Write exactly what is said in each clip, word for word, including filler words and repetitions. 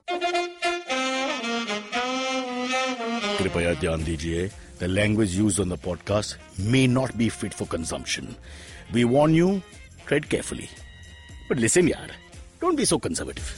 कृपया ध्यान दीजिए. The language used on the podcast may not be fit for consumption. We warn you, tread carefully. But listen, yaar, don't be so conservative.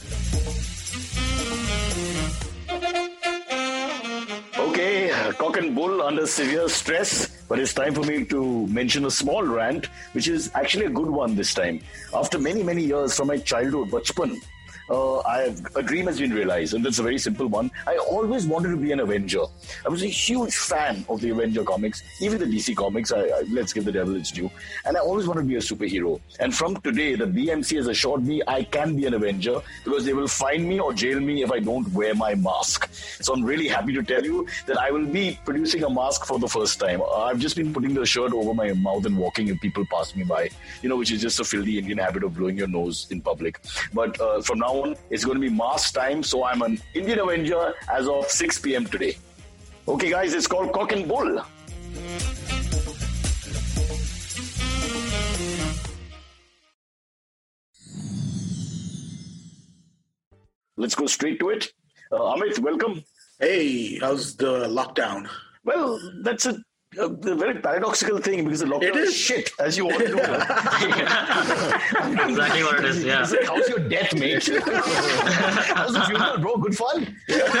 Okay, cock and bull under severe stress, but it's time for me to mention a small rant, which is actually a good one this time. After many, many years from my childhood, bachpan, uh, I have, a dream has been realized, and that's a very simple one. I always wanted to be an Avenger. I was a huge fan of the Avenger comics, even the D C comics. I, I, let's give the devil its due. And I always wanted to be a superhero. And from today, the B M C has assured me I can be an Avenger because they will fine me or jail me if I don't wear my mask. So I'm really happy to tell you that I will be producing a mask for the first time. I've just been putting the shirt over my mouth and walking if people pass me by, you know, which is just a filthy Indian habit of blowing your nose in public. But uh, from now on, it's going to be mask time. So I'm an Indian Avenger as of six p.m. today. Okay, guys, it's called Cock and Bull. Let's go straight to it. Uh, Amit, welcome. Hey, how's the lockdown? Well, that's a, a, a very paradoxical thing because the lockdown It is. is shit, as you all know. Exactly what it is, yeah. It's like, how's your death, mate? How's the funeral, bro? Good fun?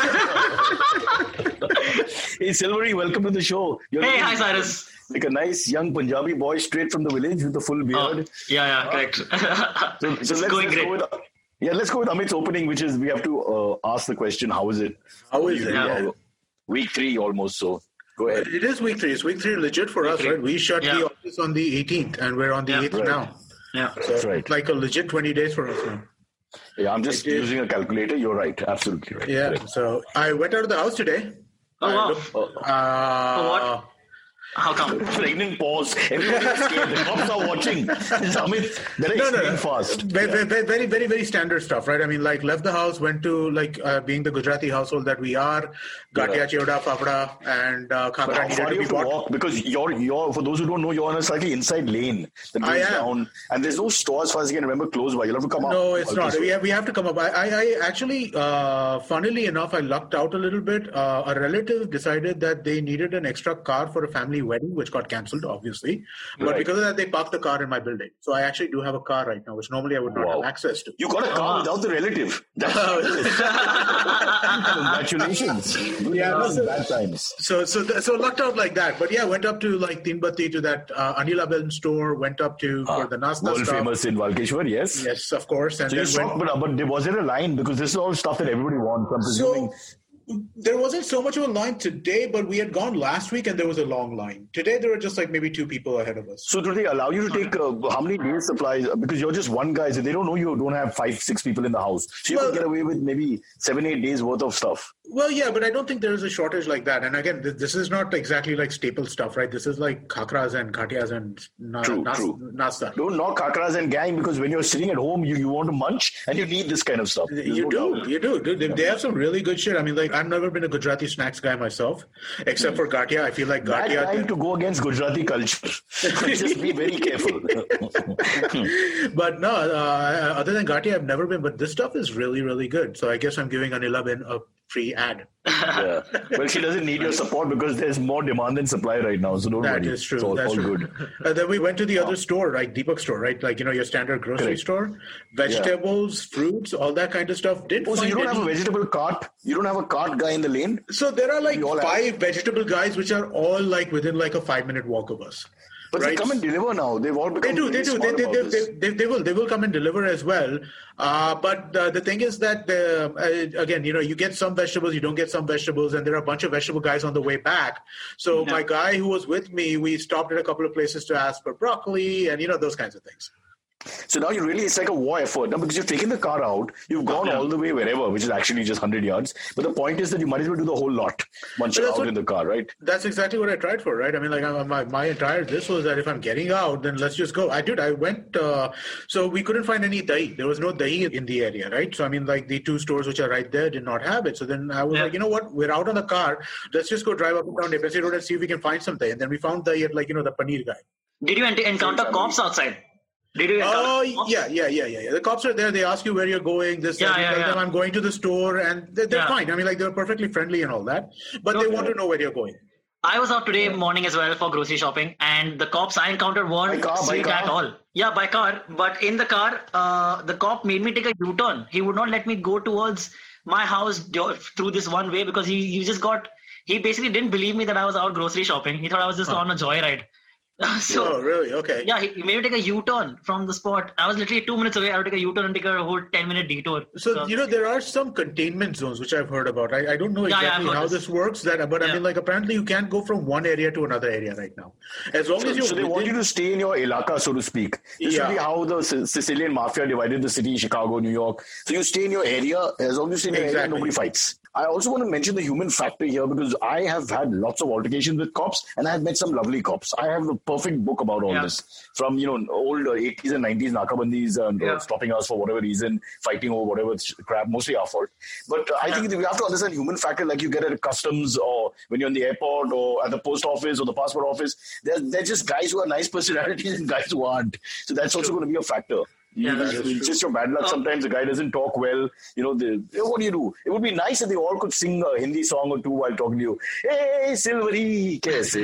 Hey, Silvery, welcome to the show. You're Hey, looking hi, Cyrus. like a nice young Punjabi boy straight from the village with a full beard. Oh, yeah, yeah, correct. So, so It's let's, going let's great. go with, yeah, let's go with Amit's opening, which is we have to uh, ask the question, how is it? How is it? Yeah. Yeah. Week three almost, so go ahead. It is week three. It's week three legit for us, three. right? We shut Yeah. the office on the eighteenth and we're on the Yeah. eighth Right. now. Yeah. So That's right. it's like a legit twenty days for us now. Yeah, I'm just It is. using a calculator. You're right. Absolutely right. Yeah. Correct. So I went out of the house today. Oh, I wow. looked- Oh, uh, For what? How come? pregnant pause. Everybody is scared. The cops are watching. Amit, better No, no, explain no. fast. Very, very, very, very, very standard stuff, right? I mean, like, left the house, went to, like, uh, being the Gujarati household that we are, Gatia, Yeah. Chevda, Fafda, and uh, But Khakra how needed far to do be you have to bought. walk? Because you're, you're, for those who don't know, you're on a slightly inside lane that I goes am. down. And there's no store, as far as I can remember, close by. You'll have to come up. No, it's Okay, not. so- We have, we have to come up. I, I, I actually, uh, funnily enough, I lucked out a little bit. Uh, a relative decided that they needed an extra car for a family wedding, which got cancelled, obviously. But Right. because of that, they parked the car in my building. So I actually do have a car right now, which normally I would not Wow. have access to. You got a car wow. without the relative. That's Congratulations. Good Yeah, times, no, so- bad times. So, so, th- so lucked out like that. But yeah, went up to like Tinbatti to that uh, Anila Ben store. Went up to for the Nasta World stuff. famous in Valkeshwar, yes. Yes, of course. And So you then shocked, went, but, but there was there a line? Because this is all stuff that everybody wants. I'm presuming. so there wasn't so much of a line today, but we had gone last week and there was a long line. Today there were just like maybe two people ahead of us. So do they allow you to take uh, how many days supplies? Because you're just one guy, so they don't know you don't have five, six people in the house. So you Well- could get away with maybe seven, eight days worth of stuff. Well, yeah, but I don't think there is a shortage like that. And again, th- this is not exactly like staple stuff, right? This is like khakras and ghatias and na- True, nas- true. nasta. Don't knock kakras and gang because when you're sitting at home, you, you want to munch and you need this kind of stuff. There's You no do, doubt. you do. Dude, they, they have some really good shit. I mean, like, I've never been a Gujarati snacks guy myself, except for Gatia. I feel like Bad Gatia. time to go against Gujarati culture. Just be very careful. But no, uh, other than Gatia, I've never been. But this stuff is really, really good. So I guess I'm giving Anila Ben a free ad. Yeah. Well, she doesn't need your support because there's more demand than supply right now. So don't That worry. is true. It's all, That's all true. good. Uh, then we went to the other store, right? Deepak store, right? Like, you know, your standard grocery Correct. store. Vegetables, fruits, all that kind of stuff. Didn't Oh, so you find don't have a any- vegetable cart? You don't have a cart guy in the lane? So there are like We all have- five vegetable guys, which are all like within like a five minute walk of us. But right? they come and deliver now. They've all become They do, they very do, they, smart they, about they, this. they, they, they will, they will come and deliver as well. Uh, but uh, the thing is that the, uh, again, you know, you get some vegetables, you don't get some vegetables, and there are a bunch of vegetable guys on the way back. So Yeah. my guy who was with me, we stopped at a couple of places to ask for broccoli and you know those kinds of things. So now you really, it's like a war effort. Now, because you've taken the car out, you've gone Yeah. all the way wherever, which is actually just one hundred yards. But the point is that you might as well do the whole lot once But you're that's out what- in the car, right? That's exactly what I tried for, right? I mean, like I, my my entire this was that if I'm getting out, then let's just go. I did. I went. Uh, so we couldn't find any dahi. There was no dahi in the area, right? So I mean, like the two stores which are right there did not have it. So then I was Yeah. like, you know what? We're out on the car. Let's just go drive up and down Depesi Road and see if we can find some dahi. And then we found dahi at like you know the paneer guy. Did you ent- encounter Same cops outside? Did you encounter Oh, cops? yeah, yeah, yeah, yeah, yeah. The cops are there. They ask you where you're going. This, Yeah, that. You yeah, tell yeah. them I'm going to the store, and they're, they're Yeah. fine. I mean, like they're perfectly friendly and all that, but they Okay. want to know where you're going. I was out today morning as well for grocery shopping, and the cops I encountered weren't By car, by sweet car? at all. Yeah, by car. But in the car, uh, the cop made me take a U-turn. He would not let me go towards my house do- through this one way because he, he just got. He basically didn't believe me that I was out grocery shopping. He thought I was just Huh. on a joyride. So Oh, really? Okay. yeah, he, he made me take a U-turn from the spot. I was literally two minutes away. I had to take a U-turn and take a whole ten-minute detour. So, you know, there are some containment zones which I've heard about. I, I don't know Yeah, yeah, I've exactly heard how this. this works, that, but I Yeah. mean, like, apparently you can't go from one area to another area right now. As long So, as you're so they want you within- to stay in your ilaka, so to speak. This Yeah. would be how the Si- Sicilian mafia divided the city, Chicago, New York. So you stay in your area, as long as you stay in your area, Exactly. nobody fights. I also want to mention the human factor here because I have had lots of altercations with cops and I have met some lovely cops. I have a perfect book about all Yeah. this from, you know, old uh, eighties and nineties Nakabandis and uh, Yeah. stopping us for whatever reason, fighting over whatever sh- crap, mostly our fault. But uh, I think that we have to understand human factor like you get at customs or when you're in the airport or at the post office or the passport office. They're, they're just guys who are nice personalities and guys who aren't. So that's also going to be a factor. Yeah, You- that's it's true. just your bad luck. Oh. Sometimes the guy doesn't talk well. You know, the, what do you do? It would be nice if they all could sing a Hindi song or two while talking to you. Hey, Silvery, kaise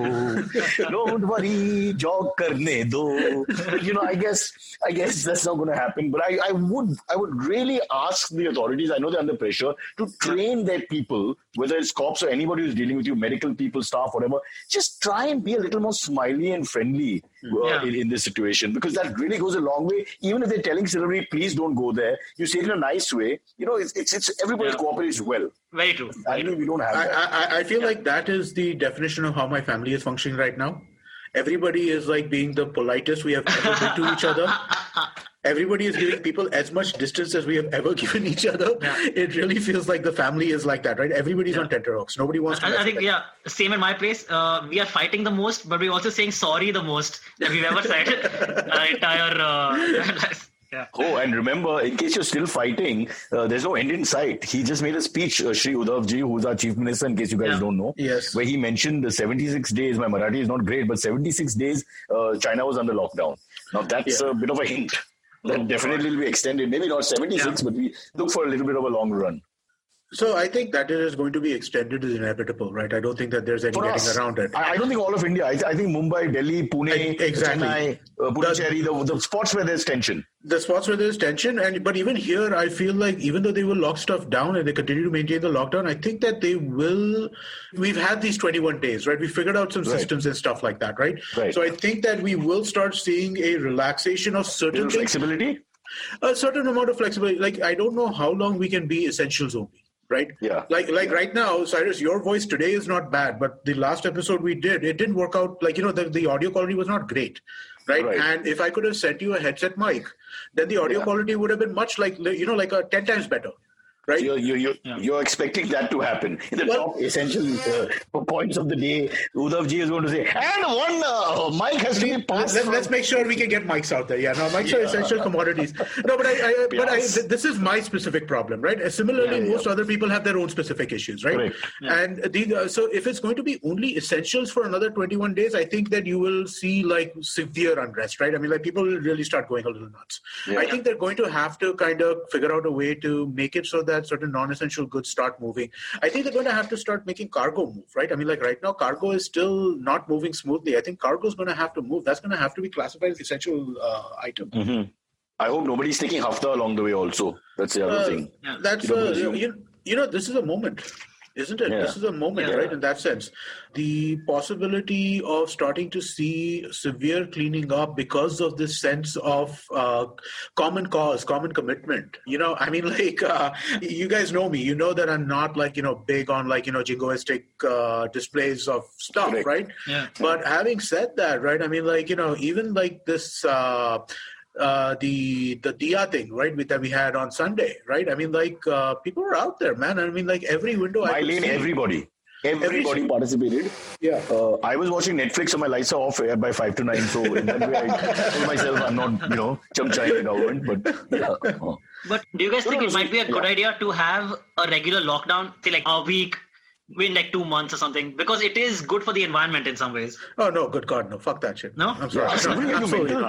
ho? Don't worry, jog karne do. But, you know, I guess, I guess that's not going to happen. But I, I would, I would really ask the authorities. I know they're under pressure to train their people, whether it's cops or anybody who's dealing with you, medical people, staff, whatever. Just try and be a little more smiley and friendly uh, Yeah. in, in this situation because that really goes a long way. Even if they're telling Silvery, please don't go there, you say it in a nice way. You know, it's it's, it's everybody Yeah. cooperates well. Very true. I Very mean, true. we don't have I, that. I, I feel like that is the definition of how my family is functioning right now. Everybody is like being the politest we have ever been to each other. Everybody is giving people as much distance as we have ever given each other. Yeah. It really feels like the family is like that, right? Everybody's on tenterhooks. Nobody wants to. I, I mess think, with yeah, same in my place. Uh, we are fighting the most, but we're also saying sorry the most that we've ever said. Our entire uh, yeah. Oh, and remember, in case you're still fighting, uh, there's no end in sight. He just made a speech, uh, Shri Uddhavji, who's our chief minister, in case you guys Yeah. don't know, Yes. where he mentioned the seventy-six days. My Marathi is not great, but seventy-six days uh, China was under lockdown. Now, that's Yeah. a bit of a hint. That Oh, definitely will be extended. Maybe not seventy-six, Yeah. but we look for a little bit of a long run. So I think that it is going to be extended is inevitable, right? I don't think that there's any For getting us, around it. I, I don't think all of India. I, th- I think Mumbai, Delhi, Pune, I- exactly. Chennai, uh, Puducherry, the, the spots where there's tension. The spots where there's tension, and but even here, I feel like even though they will lock stuff down and they continue to maintain the lockdown, I think that they will. We've had these twenty-one days, right? We figured out some Right. systems and stuff like that, right? Right. So I think that we will start seeing a relaxation of certain Little things, flexibility. a certain amount of flexibility. Like I don't know how long we can be essentials only. Right? Yeah. Like like right now, Cyrus, your voice today is not bad, but the last episode we did, it didn't work out. Like, you know, the, the audio quality was not great. Right? Right. And if I could have sent you a headset mic, then the audio Yeah. quality would have been much like, you know, like a ten times better. Right? You're, you're, you're, Yeah. you're expecting that to happen. In the Well- top essential uh, points of the day, Uddhavji is going to say, and one uh, mic has to be Let's, passed. let's, from-" let's make sure we can get mics out there. Yeah, no, mics are essential commodities. No, but I, I but I, Yes. th- this is my specific problem, right? Uh, Similarly, Yeah, yeah. most other people have their own specific issues, right? Correct. And the, uh, so if it's going to be only essentials for another twenty-one days, I think that you will see like severe unrest, right? I mean, like people will really start going a little nuts. Yeah. I think they're going to have to kind of figure out a way to make it so that certain non-essential goods start moving. I think they're going to have to start making cargo move, right? I mean, like right now, cargo is still not moving smoothly. I think cargo is going to have to move. That's going to have to be classified as essential uh, item. Mhm. I hope nobody's taking hafta along the way also. That's the other Uh, thing. Yeah. That's You don't uh, presume? you, you know, this is a moment. Isn't it? Yeah. This is a moment, Yeah. right? In that sense, the possibility of starting to see severe cleaning up because of this sense of uh, common cause, common commitment. You know, I mean, like, uh, you guys know me. You know that I'm not like, you know, big on like, you know, jingoistic uh, displays of stuff, Correct. right? Yeah. But having said that, right, I mean, like, you know, even like this, uh, uh, the the Diya thing, right, with, that we had on Sunday, right? I mean, like, uh, people were out there, man. I mean, like, every window I My could lane, see. everybody. Everybody Every- participated. Yeah. Uh, I was watching Netflix, so my lights are off uh, by five to nine. So in that way, I told myself I'm not, you know, chamchaying the government. But yeah. Uh, But do you guys think No, it no, might be a good yeah. idea to have a regular lockdown, say like a week, in like two months or something? Because it is good for the environment in some ways. Oh no, good God, no! Fuck that shit. No? I'm sorry. Yeah, No, absolutely. absolutely Mental. not.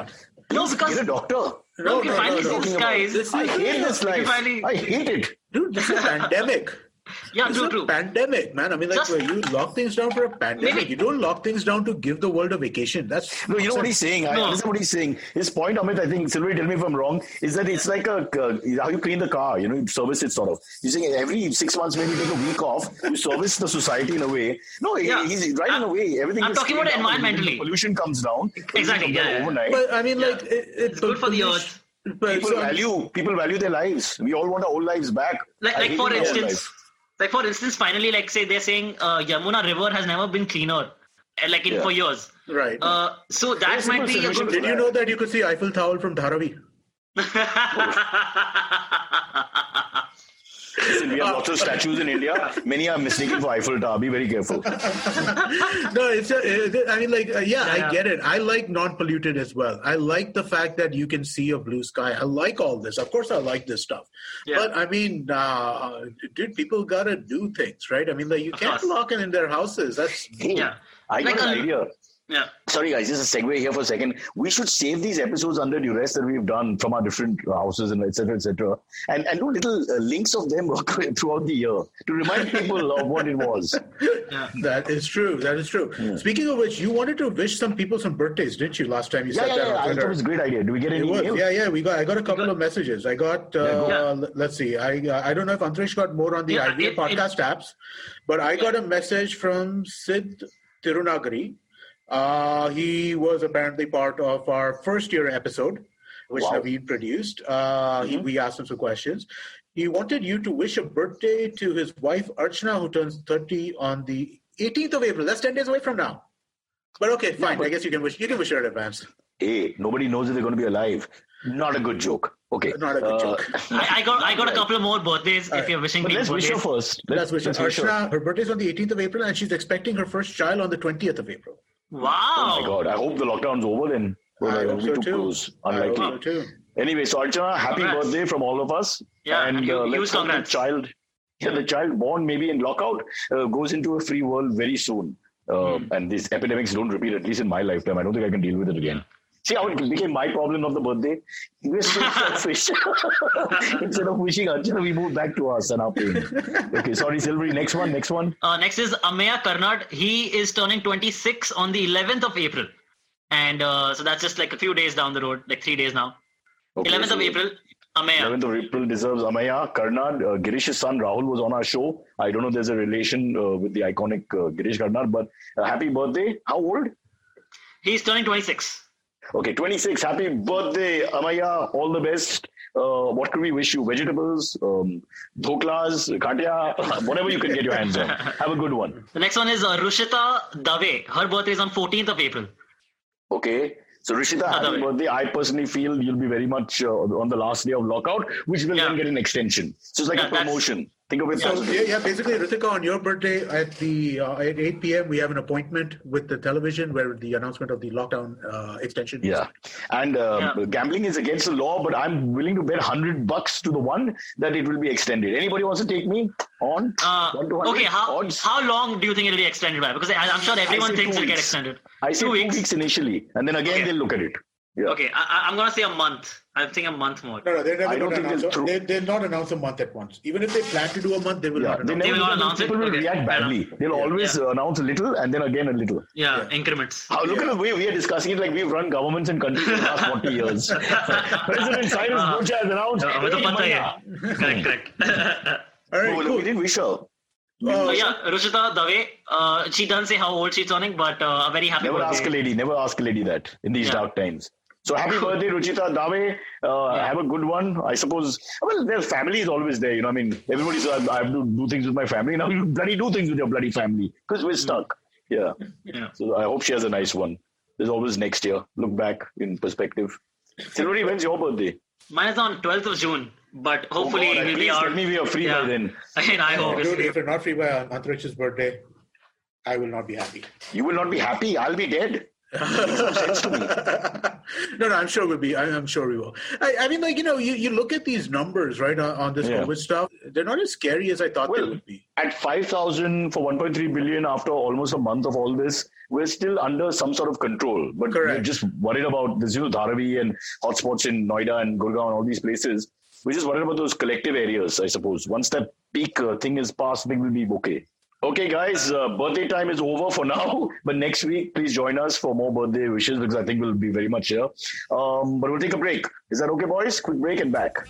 No, because Get a doctor. no, we no, finally no, see no. this guy. This I is- hate this life. finally- I hate it. Dude, this is a pandemic. Yeah, This true, is a true. pandemic, man. I mean, like, Just- you lock things down for a pandemic. Maybe- You don't lock things down to give the world a vacation. That's No, you know what he's saying. I No. understand what he's saying. His point, Amit, I think, Silvery, tell me if I'm wrong, is that it's like a uh, how you clean the car. You know, you service it sort of. You're saying every six months, maybe take a week off. You service the society in a way. No, Yeah. he's right in a way. Everything. I'm is talking about cleaned down. environmentally. The pollution comes down. Pollution Exactly, comes yeah, down yeah. overnight. But I mean, Yeah. like, it, it, It's good for the pollution- earth. But, people so- value people value their lives. We all want our old lives back. Like, I like hate for my old instance, life. like for instance, finally, like say they're saying uh, Yamuna River has never been cleaner, uh, like in Yeah. for years. Right. Uh, so that simple might be a solution good. Did you know that you could see Eiffel Tower from Dharavi? Listen, we have lots of statues in India. Many are mistaken for Eiffel Tower. Be very careful. No, it's a, it, I mean, like, uh, yeah, Yeah, yeah. I get it. I like non-polluted as well. I like the fact that you can see a blue sky. I like all this. Of course, I like this stuff. Yeah. But I mean, uh, dude, people gotta do things, right? I mean, like, you Of can't course. lock it in their houses. That's Hey, Yeah. I got Like an a- idea. Yeah. Sorry, guys, just a segue here for a second. We should save these episodes under duress that we've done from our different houses and et cetera, et cetera, and, and do little uh, links of them throughout the year to remind people of what it was. Yeah. that is true. That is true. Speaking of which, you wanted to wish some people some birthdays, didn't you? Last time you Yeah, said yeah, that yeah. on I thought Twitter. it was a great idea. Do we get It any was, email? yeah, yeah. We got, I got a couple got- of messages. I got, uh, go. Yeah. let's see. I, uh, I don't know if Antrish got more on the Yeah, I V A it- it- podcast apps, but I got a message from Sid Tirunagari. Uh, he was apparently part of our first year episode, which Wow. Naveen produced. Uh, he, we asked him some questions. He wanted you to wish a birthday to his wife Archana, who turns thirty on the eighteenth of April. That's ten days away from now. But okay, fine. but- I guess you can wish. You can wish her in advance. Hey, nobody knows if they're going to be alive. Not a good joke. Okay. Not a good uh, joke. I, I got I got a Right. couple of more birthdays if you're wishing But me let's wish her birthdays. first. Let's wish her. let's wish her. Archana, her birthday's on the eighteenth of April, and she's expecting her first child on the twentieth of April. Wow. Oh my God. I hope the lockdown's over then. Well, I it'll hope be so too too. close. I hope Unlikely. so too. Anyway, so Archana, happy Congrats. birthday from all of us. Yeah, and and you- uh, you let's hope the congrats. child, yeah, the child born maybe in lockout uh, goes into a free world very soon. Uh, Hmm. And these epidemics don't repeat, at least in my lifetime. I don't think I can deal with it again. See how it became my problem of the birthday? We're so selfish. Instead of wishing Archana, we moved back to us and our pain. Okay, sorry, Silvery. Next one, next one. Uh, next is Ameya Karnad. He is turning twenty-six on the eleventh of April. And uh, so that's just like a few days down the road, like three days now. Okay, eleventh so of April, Ameya. eleventh of April deserves Amaya, Karnad. Uh, Girish's son Rahul was on our show. I don't know if there's a relation uh, with the iconic uh, Girish Karnad, but uh, happy birthday. How old? He's turning twenty-six. Okay, twenty-six. Happy birthday, Amaya. All the best. Uh, what could we wish you? Vegetables, um, dhoklas, katia, whatever you can get your hands on. Have a good one. The next one is uh, Rushita Dave. Her birthday is on fourteenth of April. Okay. So, Rishita, happy Other way. birthday. I personally feel you'll be very much uh, on the last day of lockout, which will Yeah. then get an extension. So, it's like Yeah, a that's- promotion. Think of it So positively. yeah, yeah, basically, Ritika, on your birthday at the uh, at eight p.m. we have an appointment with the television where the announcement of the lockdown uh, extension. is. Yeah, and uh, Yeah. gambling is against the law, but I'm willing to bet hundred bucks to the one that it will be extended. Anybody wants to take me on? Uh, one to hundred okay, how odds? how long do you think it'll be extended by? Because I, I'm sure everyone say thinks two it'll get weeks. extended. I say two two weeks. weeks. initially, and then again Okay. they'll look at it. Yeah. Okay, I, I- I'm gonna say a month. I'm thinking a month more. No, no, they're never I don't going to think announce. they'll A, throw- they, they'll not announce a month at once. Even if they plan to do a month, they will Yeah, not they announce. They never will not do that. announce it? People will Okay, react fair badly. enough. They'll Yeah. always Yeah. uh, announce a little and then again a little. Yeah, Yeah. increments. How, look at the way we are discussing it like we've run governments and countries for the last forty years. President Cyrus Uh, Bush has announced. Uh, हमें तो "Hey, पता ही Maya." है. Correct, correct. All right, No, cool. we didn't wish her. Uh, Uh, yeah, Rushita Dave. Uh, she doesn't say how old she's turning, but uh, a very happy Never birthday. ask a lady. Never ask a lady that in these Yeah. dark times. So happy birthday, Ruchita Dave. Uh, Yeah. Have a good one. I suppose. Well, their family is always there. You know, I mean, everybody's. I I have to do things with my family. Now you bloody do things with your bloody family because we're stuck. Yeah. Yeah. So I hope she has a nice one. There's always next year. Look back in perspective. Silvery, when's your birthday? Mine is on twelfth of June, but hopefully Oh God, at we'll be least out. let me be free Yeah. by then. I mean, I hope. Dude, if you're not free by Antariksh's birthday, I will not be happy. You will not be happy. I'll be dead. It makes no sense to me. no, no, I'm sure we'll be. I, I'm sure we will. I, I mean, like, you know, you, you look at these numbers, right, on, on this Yeah. COVID stuff. They're not as scary as I thought they Well, would be. at five thousand for one point three billion after almost a month of all this, we're still under some sort of control. But Correct. we're just worried about this, you know, Dharavi and hotspots in Noida and Gurgaon and all these places. We're just worried about those collective areas, I suppose. Once that peak uh, thing is passed, things will be okay. Okay, guys, uh, birthday time is over for now. But next week, please join us for more birthday wishes because I think we'll be very much here. Um, but we'll take a break. Is that okay, boys? Quick break and back.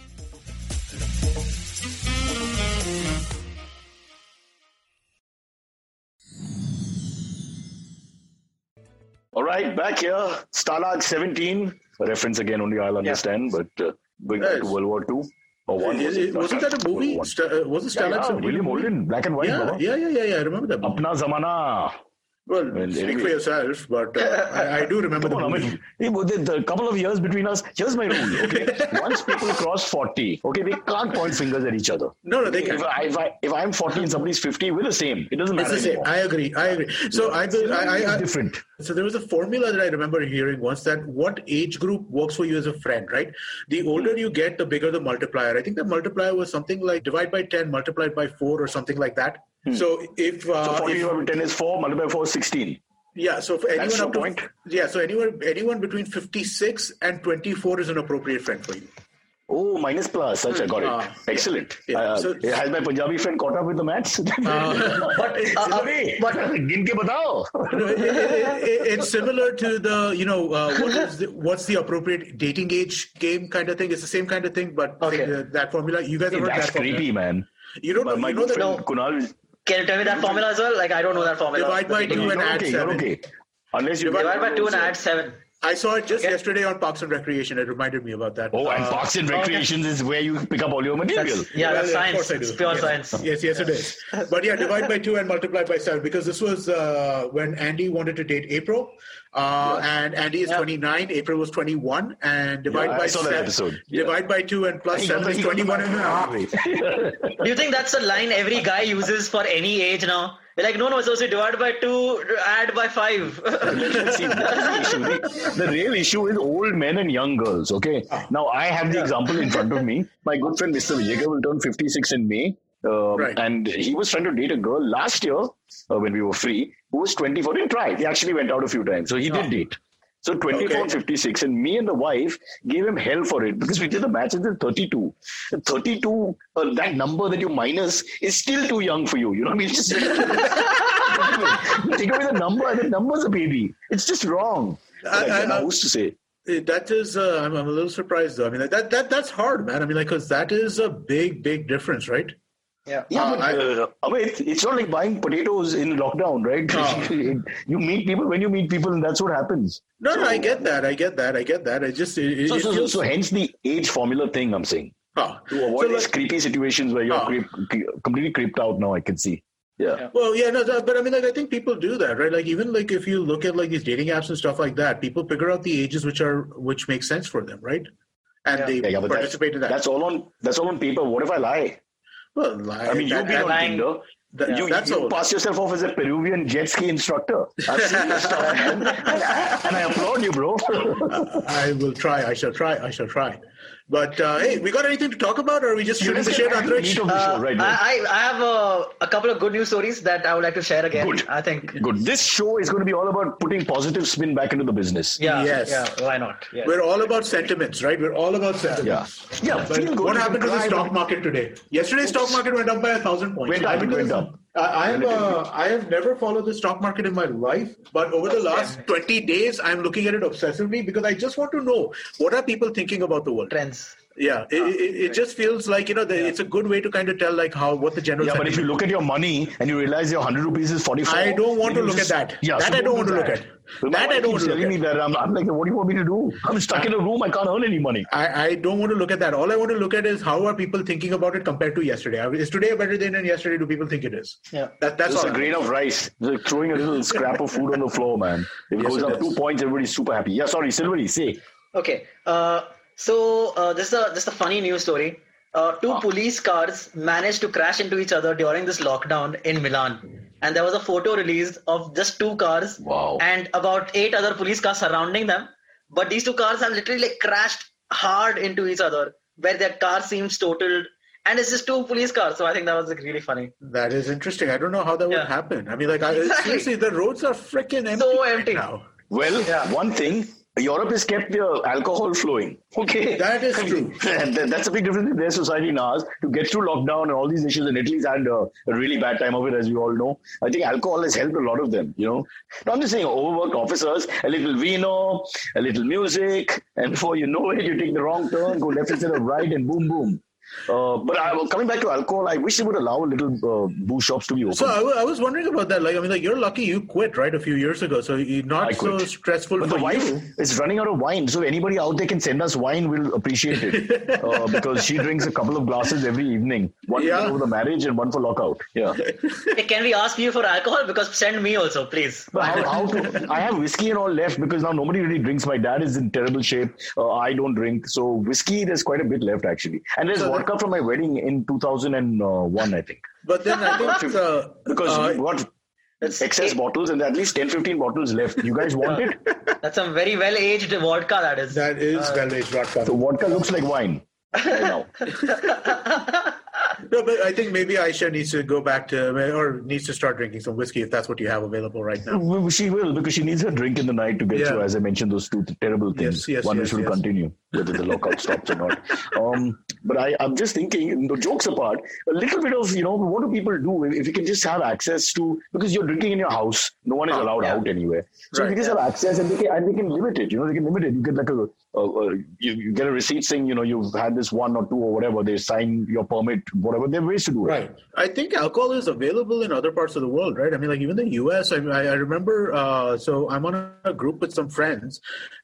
All right, back here. Stalag seventeen. A reference again, only I'll understand. But uh, going back to Yes. World War Two. Or one, was it? Wasn't that a movie? World War Sta- uh, was it One. Stalag Yeah, yeah, seventeen? William Holden, black and white. Yeah, Baba. yeah, yeah, yeah, yeah. I remember that movie. Apna Zamana. Well, Well, speak anyway. for yourself, but uh, I, I do remember Come the on, movie. Amit. Hey, but the, the couple of years between us, here's my rule, okay? Once people cross forty, okay, they can't point fingers at each other. No, no, they If, can't. I, if, I, if I'm forty and somebody's fifty, we're the same. It doesn't It's matter the same. anymore. I agree. I agree. So I, will- I, I, It's I different. so there was a formula that I remember hearing once that what age group works for you as a friend, right? The older you get, the bigger the multiplier. I think the multiplier was something like divide by ten multiplied by four or something like that. So if, uh, So forty if divided by ten is four, multiplied by four is sixteen. yeah, so for anyone your up to point? yeah, so anyone anyone between fifty-six and twenty-four is an appropriate friend for you. Oh, minus plus. Such I got it. Ah, Excellent. yeah. Uh, So- has my Punjabi friend caught up with the maths? Uh, But, uh, uh, but Gin ke batao. No, it- it- it- it's similar to the, you know, uh, what is the, what's the appropriate dating age game kind of thing. It's the same kind of thing, but Okay. uh, that formula, you guys have heard That's that formula. creepy, man. You don't know, My you know good that friend Kunal. can you tell me that formula as well? Like, I don't know that formula. Divide by two You're and add okay, you're seven. okay. Unless you Divide by two and add seven. I saw it just Okay. yesterday on Parks and Recreation. It reminded me about that. Oh, and Uh, Parks and Recreations is where you pick up all your material. That's, yeah, Well, that's yeah, of science. course I do. It's pure yes. science. Yes, yes, it is. But yeah, divide by two and multiply by seven because this was uh, when Andy wanted to date April, uh, and Andy is Yeah. twenty-nine, April was twenty-one, and divide Yeah, I by saw that seven. episode. Yeah. Divide by two and plus He got seven the- is he got the twenty-one and a half. Do you think that's a line every guy uses for any age now? They're like, no, no, so say divide by two, add by five. See, that's the issue. The, the real issue is old men and young girls. Okay. Now I have the example in front of me. My good friend Mister Vijay will turn fifty-six in May, um, Right. and he was trying to date a girl last year uh, when we were free who was twenty-four. He didn't try. He actually went out a few times, so he did date. So twenty-four Okay. and fifty-six, and me and the wife gave him hell for it because we did the match until thirty-two. And thirty-two, uh, that number that you minus is still too young for you. You know what I mean? It's just you take away the number, and the number's a baby. It's just wrong. I- Like, I- I, used to say. Uh, That is, uh, I'm, I'm a little surprised though. I mean, like, that that that's hard, man. I mean, like, because that is a big, big difference, right? Yeah. Yeah, Uh, but I- uh, Amit, it's not like buying potatoes in lockdown, right? Oh. You meet people when you meet people, and that's what happens. No, no, I get that. I get that. I get that. I just, it, So, it so, so, feels- so hence the age formula thing I'm saying. Huh. To avoid So, these like- creepy situations where you're Oh. creep, completely creeped out now, I can see. Yeah. Yeah. Well, yeah, no, that- but I mean, like, I think people do that, right? Like, even like if you look at like these dating apps and stuff like that, people figure out the ages which are which make sense for them, right? And Yeah. they Yeah, yeah, but that's, participate in that. that's all on that's all on paper. What if I lie? well, like, I mean, that, you've been that- on lying. Tinder. that- You, that's you all. pass yourself off as a Peruvian jet ski instructor. I've seen your stuff, man. and, I, and I applaud you, bro. I will try. I shall try. I shall try. But uh, hey, we got anything to talk about, or are we just shooting Let's the get shit, back to the meat Antrich? of the show, Uh, right? right. I, I I have a, a couple of good news stories that I would like to share again. Good. I think. Good. This show is going to be all about putting positive spin back into the business. Yeah. Yes. Yeah. Why not? Yeah. We're all about sentiments, right? We're all about sentiments. Yeah. Yeah. But Feel good. what you happened to can the cry, stock but- market today? Yesterday's stock market went up by a thousand points. Went up, I've been it doing went this- up. I, I have uh, I have never followed the stock market in my life, but over the last twenty days, I'm looking at it obsessively because I just want to know what are people thinking about the world. Trends. Yeah, it, it, it just feels like you know the, it's a good way to kind of tell like how what the general. Yeah, but if you sentiment- look at your money and you realize your one hundred rupees is forty-four. I don't want then to you look just- at that. Yeah, that so I don't want to do look at. So my That I wife don't want keeps to look telling at. me that I'm, I'm like, what do you want me to do? I'm stuck in a room. I can't earn any money. I, I don't want to look at that. All I want to look at is how are people thinking about it compared to yesterday. Is today a better day than yesterday? Do people think it is? Yeah. That, that's Just all. a grain of rice, just throwing a little scrap of food on the floor, man. If it Yes, goes it up is. two points, everybody's super happy. Yeah, sorry, Silvery, say. Okay. Uh, so uh, this is a this is a funny news story. Uh, two Ah. police cars managed to crash into each other during this lockdown in Milan. and there was a photo released of just two cars Wow. and about eight other police cars surrounding them. But these two cars have literally like crashed hard into each other, where their car seems totaled. And it's just two police cars. So I think that was like, really funny. That is interesting. I don't know how that would Yeah. happen. I mean, like, I, Exactly. seriously, the roads are freaking empty. So right empty. now. Well, Yeah. one thing, Europe has kept their alcohol flowing. Okay. That is I mean, that- That's a big difference in their society and ours. To get through lockdown and all these issues, and Italy's had a, a really bad time of it, as you all know. I think alcohol has helped a lot of them, you know. No, I'm just saying, overworked officers, a little vino, a little music, and before you know it, you take the wrong turn, go left instead of right, and boom, boom. Uh, but I, well, coming back to alcohol, I wish they would allow little uh, booze shops to be open. So I, w- I was wondering about that. Like, I mean, like, you're lucky you quit, right, a few years ago. So you're not I so quit. stressful But for the wife you. is running out of wine, so anybody out there can send us wine, we'll appreciate it. uh, because she drinks a couple of glasses every evening. One Yeah. for the marriage and one for lockout. Yeah. Hey, can we ask you for alcohol? Because send me also, please. But how, how to, I have whiskey and all left because now nobody really drinks. My dad is in terrible shape. Uh, I don't drink. So whiskey, there's quite a bit left actually. And there's So vodka from my wedding in two thousand one, I think. But then I think uh, Because uh, we've got excess bottles and there are at least ten, fifteen bottles left. You guys want it? That's some very well aged vodka, that is. that is well-aged vodka. So vodka looks like wine right now. No, but I think maybe Aisha needs to go back to, or needs to start drinking some whiskey if that's what you have available right now. Well, She will because she needs her drink in the night to get Yeah. through, as I mentioned, those two terrible things. Yes, yes, One yes, which will yes. continue, whether the lockout stops or not. Um, but I, I'm just thinking, the jokes apart, a little bit of, you know, what do people do if, if you can just have access to, because you're drinking in your house, no one is Oh, allowed yeah. out anywhere. So Right, you can just have access and they can, and they can limit it, you know, they can limit it. You get like a, a, a you, you get a receipt saying, you know, you've had this one or two or whatever, they sign your permit, whatever. There are ways to do it. Right. I think alcohol is available in other parts of the world, right? I mean, like even the U S, I, I I remember, uh, so I'm on a group with some friends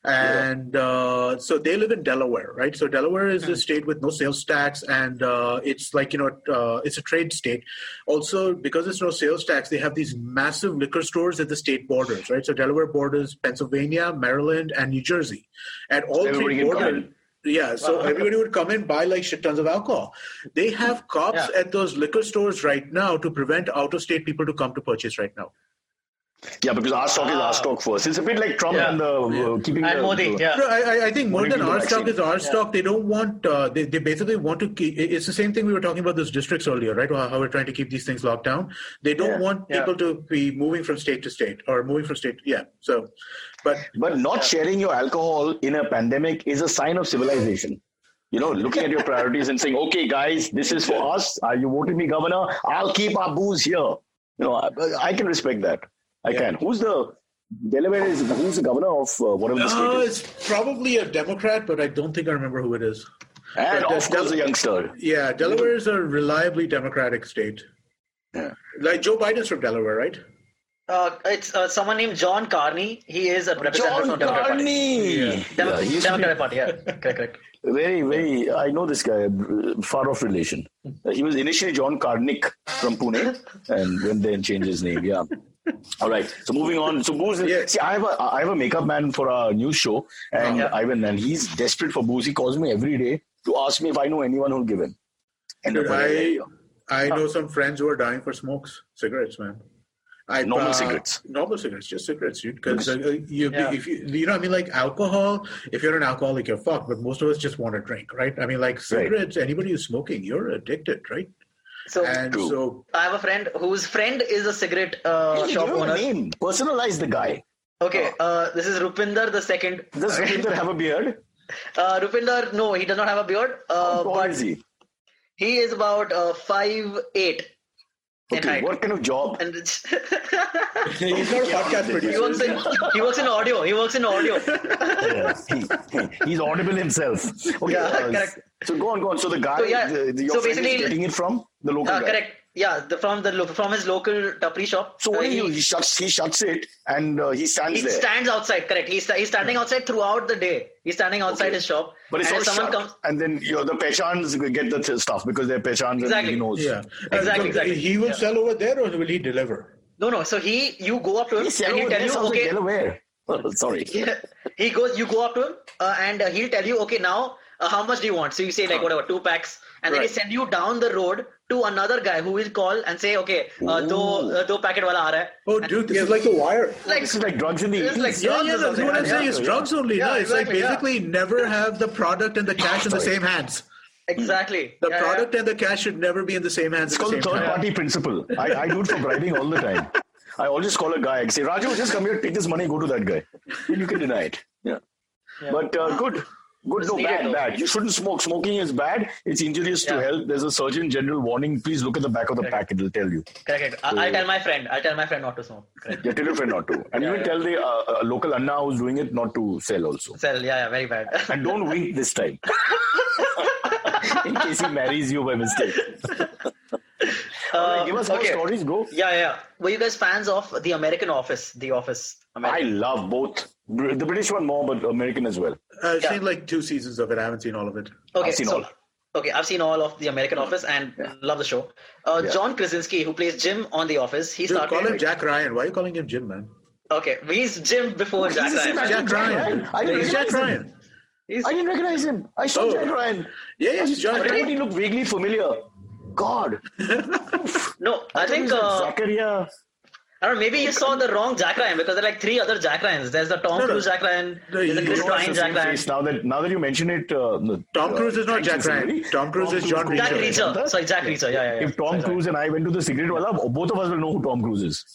and uh, so they live in Delaware, right? So Delaware is a state with no sales tax and uh, it's like, you know, uh, it's a trade state. Also, because there's no sales tax, they have these massive liquor stores at the state borders, right? So Delaware borders Pennsylvania, Maryland, and New Jersey. And all Everybody three can come borders. in. Yeah, so everybody would come and buy like shit tons of alcohol. They have cops Yeah. at those liquor stores right now to prevent out-of-state people to come to purchase right now. Yeah, because our stock is our stock first. It's a bit like Trump Yeah. and the uh, keeping And the, Modi, the- yeah. No, I, I- I think more What do you than do our with stock vaccine? is our stock. They don't want. Uh, they they basically want to keep. It's the same thing we were talking about those districts earlier, right? How how we're trying to keep these things locked down. They don't Yeah, want yeah. people to be moving from state to state or moving from state. Yeah. So, but But not sharing your alcohol in a pandemic is a sign of civilization. You know, looking at your priorities and saying, okay, guys, this is for us. Uh, you voted me governor. I'll keep our booze here. You know, I, I can respect that. I Yeah. can. Who's the Delaware is who's the governor of uh, whatever the state uh, is? it's probably a Democrat, but I don't think I remember who it is. And but of the- course, the youngster. Yeah, Delaware is a reliably Democratic state. Yeah. Like Joe Biden's from Delaware, right? Uh, it's uh, someone named John Carney. He is a representative John from Democrat Party. Carney. Yeah. Dem- Yeah, he's Democrat Party, yeah. Correct, correct. very, very. I know this guy, uh, far off relation. Uh, he was initially John Karnik from Pune, and went there and changed his name. Yeah. All right. So moving on. So booze. Yeah. See, I have a I have a makeup man for our news show, and Yeah. Ivan, and he's desperate for booze. He calls me every day to ask me if I know anyone who'll give him. And Dude, uh, I I know some friends who are dying for smokes, cigarettes, man. I, Normal cigarettes. Normal cigarettes, just cigarettes, dude. Because uh, you, Yeah. if you, you know, I mean, like alcohol. If you're an alcoholic, you're fucked. But most of us just want to drink, right? I mean, like cigarettes. Anybody who's smoking, you're addicted, right? So And True. so, I have a friend whose friend is a cigarette uh, Hey, shop give him a owner. name. Personalize the guy. Okay, uh, this is Rupinder the second. Does Rupinder have a beard? Uh, Rupinder, no, he does not have a beard. How Uh, tall but is he? he is about uh, five eight in Okay, height. what kind of job? And it's he's not a podcast he producer. works in he works in audio. He works in audio. Yeah, he, he- he's audible himself. Okay, Yeah, uh, correct. So go on, go on. So the guy, So, yeah, the, the, your so friend is basically- getting it from the local Uh, guy. correct. Yeah, the, from the lo- from his local tapri shop. So what Uh, do you do? he, He shuts, he shuts it, and uh, he stands he there. stands outside. Correct. He's he's standing outside throughout the day. He's standing outside Okay. his shop. But it's and all if someone shut, comes, and then you know, the pechans get the th- stuff because they're pechans Exactly. and he knows. Yeah, Exactly, Uh, exactly. He will Yeah. sell over there, or will he deliver? no, no. So he, you go up to him He and he'll tell you, sounds like okay. Delaware. Oh, sorry. he goes, you go up to him, uh, and uh, he'll tell you, okay, now uh, how much do you want? So you say like whatever, two packs, and then he Right. send you down the road to another guy who will call and say, okay, uh, do, uh, do packet wala aa raha hai. Oh, dude, this is like The Wire. Like, This is like drugs in the It's eighties. like Yeah, drugs yeah, or that's something, what I'm right? saying. Yeah. It's drugs only. Yeah, no, it's exactly, like yeah. basically never have the product and the cash in the same hands. Exactly. The Yeah, product and the cash should never be in the same hands It's at the called the same third time. party principle. I, I do it for bribing all the time. I always call a guy and say, Raju, just come here, take this money, go to that guy. And you can deny it. Yeah. Yeah. But uh, good. Good, It's no, needed, bad, though. bad. You shouldn't smoke. Smoking is bad. It's injurious to Yeah. health. There's a Surgeon General warning. Please look at the back of the Correct. pack. It'll tell you. Correct. correct. I- I'll tell my friend. I'll tell my friend not to smoke. Correct. Yeah, tell your friend not to. And Yeah, even yeah. tell the uh, uh, local Anna who's doing it not to sell also. Sell. Yeah, yeah, very bad. And don't wink this time. In case he marries you by mistake. Uh, Give us more okay. stories, bro. Yeah, yeah. Were you guys fans of The American Office? The Office. I American. love both. Br- The British one more, but American as well. I've Yeah. seen like two seasons of it. I haven't seen all of it. Okay, I've seen so, all. Okay, I've seen all of The American Office and love the show. Uh, Yeah. John Krasinski, who plays Jim on The Office, he Dude, started. call him Jack Ryan. Why are you calling him Jim, man? Okay, he's Jim before Jack He's the same Ryan. actor, Jack Ryan. I didn't He's Jack recognize him. Ryan. He's, I didn't recognize him. I saw Oh. Jack Ryan. Yeah, yeah, he's Jack I thought Ryan. he looked vaguely familiar. God. no, I think. Who's that? Uh, Zachariah. I don't know, maybe you saw the wrong Jack Ryan because there are like three other Jack Ryans. There's the Tom No, no. Cruise Jack Ryan, No, there's the you Chris know It's Pine the Jack same Ryan. face. Now that now that you mention it, uh, the- Tom uh, Cruise is not Jack thanks, Ryan. everybody. Tom Cruise is John Jack Reacher. Reacher. Sorry, Jack Reacher. Yeah, yeah, yeah. If Tom Sorry, sorry. Cruise and I went to the cigarette wala, both of us will know who Tom Cruise is.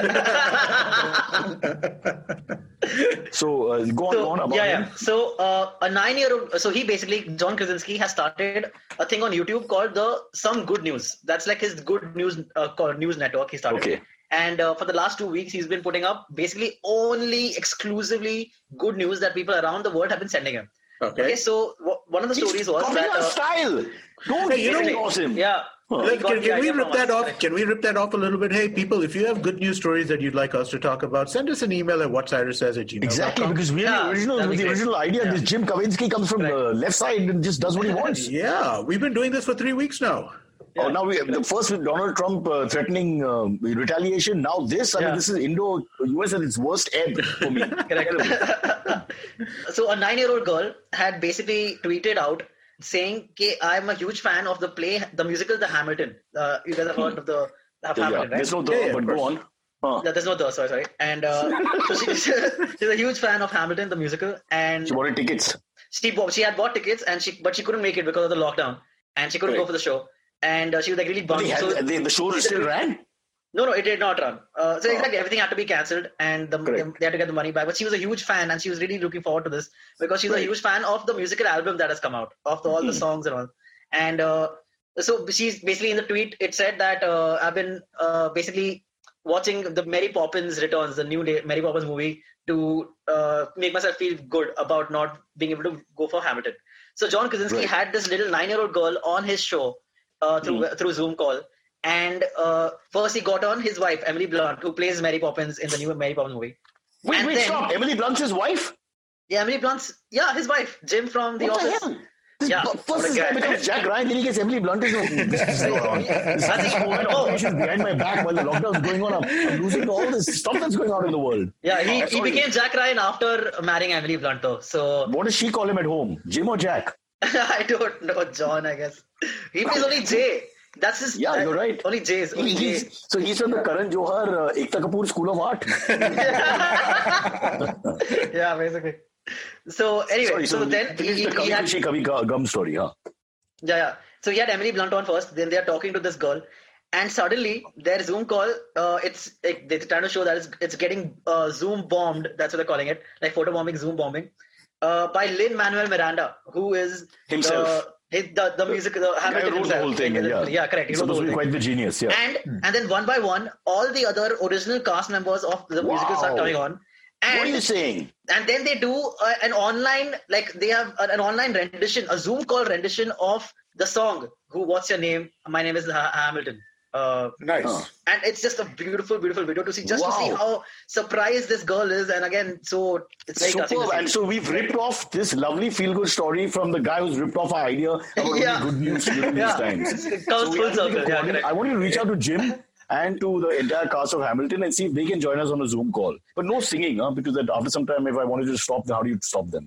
so uh, go on, So, go on about yeah, him. yeah. So uh, a nine-year-old. So he basically, John Krasinski has started a thing on YouTube called the Some Good News. That's like his good news uh, called news network. He started. Okay. And uh, for the last two weeks, he's been putting up basically only exclusively good news that people around the world have been sending him. Okay. Okay. So w- one of the stories was Copying that. our Uh, style. Don't Hey, you know- know him. yeah. Like, He got can, the can we idea rip from that us. off? Correct. Can we rip that off a little bit? Hey, people, if you have good news stories that you'd like us to talk about, send us an email at whatsidersays at gmail. Exactly, because we're Yeah, the originals that'd with be the great. original idea. Yeah. This Jim Kavinsky comes from the left side and just does what he wants. Yeah, we've been doing this for three weeks now. Oh, now we the first with Donald Trump uh, threatening uh, retaliation. Now this, I Yeah. mean, this is Indo-U S at its worst ebb for me. So a nine-year-old girl had basically tweeted out saying, "K, I'm a huge fan of the play, the musical, The Hamilton." Uh, you guys have heard of the of Yeah, Hamilton, right? there's no the, Yeah, yeah, but of go course. on. Huh. Yeah, there's no the. Sorry, sorry. And uh, so she, she's a huge fan of Hamilton, the musical, and She wanted tickets. she bought, she had bought tickets, and she but she couldn't make it because of the lockdown, and she couldn't go Correct. for the show, and uh, she was like really But bummed. they had, So- they, the show she said- still ran. No, no, it did not run. Uh, so Oh. exactly, everything had to be cancelled, and the, Correct. they had to get the money back. But she was a huge fan, and she was really looking forward to this because she's a Right. huge fan of the musical album that has come out, of the, all the Hmm. songs and all. And uh, so she's basically in the tweet. It said that uh, I've been uh, basically watching the Mary Poppins Returns, the new day, Mary Poppins movie, to uh, make myself feel good about not being able to go for Hamilton. So John Krasinski Right. had this little nine-year-old girl on his show uh, through Hmm. through Zoom call. And uh, first he got on his wife, Emily Blunt, who plays Mary Poppins in the new Mary Poppins movie. Wait, And wait, then- stop. Emily Blunt's his wife? Yeah, Emily Blunt's, yeah, his wife, Jim from The What Office. the hell? This, Yeah, First what a this guy guy. becomes Jack Ryan, then he gets Emily Blunt. Is no, this is not on. This I think- COVID oh. operations behind my back while the lockdown's going on. I'm, I'm losing all this stuff that's going on in the world. Yeah, he, Oh, he sorry. became Jack Ryan after marrying Emily Blunt, though. So What does she call him at home? Jim or Jack? I don't know, John, I guess. He plays only Jay. That's his. Yeah, you're right. Only Jay's. Only He- Jay. he's, so he's from the Karan Johar uh, Ekta Kapoor School of Art. Yeah, basically. So anyway, Sorry, so, so, then this he, is he, the Kavi he had Khushi Kavi Ga- Gum story, huh? Yeah, yeah. So he had Emily Blunt on first. Then they are talking to this girl, and suddenly their Zoom call. Uh, it's it, they're trying to show that it's, it's getting uh, Zoom bombed. That's what they're calling it, like photo bombing, Zoom bombing, uh, by Lin Manuel Miranda, who is Himself. The, his, the the music, the Guy Hamilton who wrote the himself. whole thing, yeah. yeah, correct. He He's wrote the supposed to whole be thing. quite the genius, yeah. And and then one by one, all the other original cast members of the musical start Wow. coming on. And What are you saying? and then they do uh, an online, like they have an, an online rendition, a Zoom call rendition of the song. Who? What's your name? My name is ha- Hamilton. Uh, Nice. Huh. and it's just a beautiful, beautiful video to see, just to see Wow. how surprised this girl is. And again, so it's very touching to Superb. see. And so we've ripped off this lovely feel-good story from the guy who's ripped off our idea about Yeah. only good news during Yeah. these times. It comes So we full have to make a circle. Yeah, coordinate- correct. I want you to reach out to Jim and to the entire cast of Hamilton and see if they can join us on a Zoom call. But no singing, huh? Because that after some time, if I wanted to stop them, how do you stop them?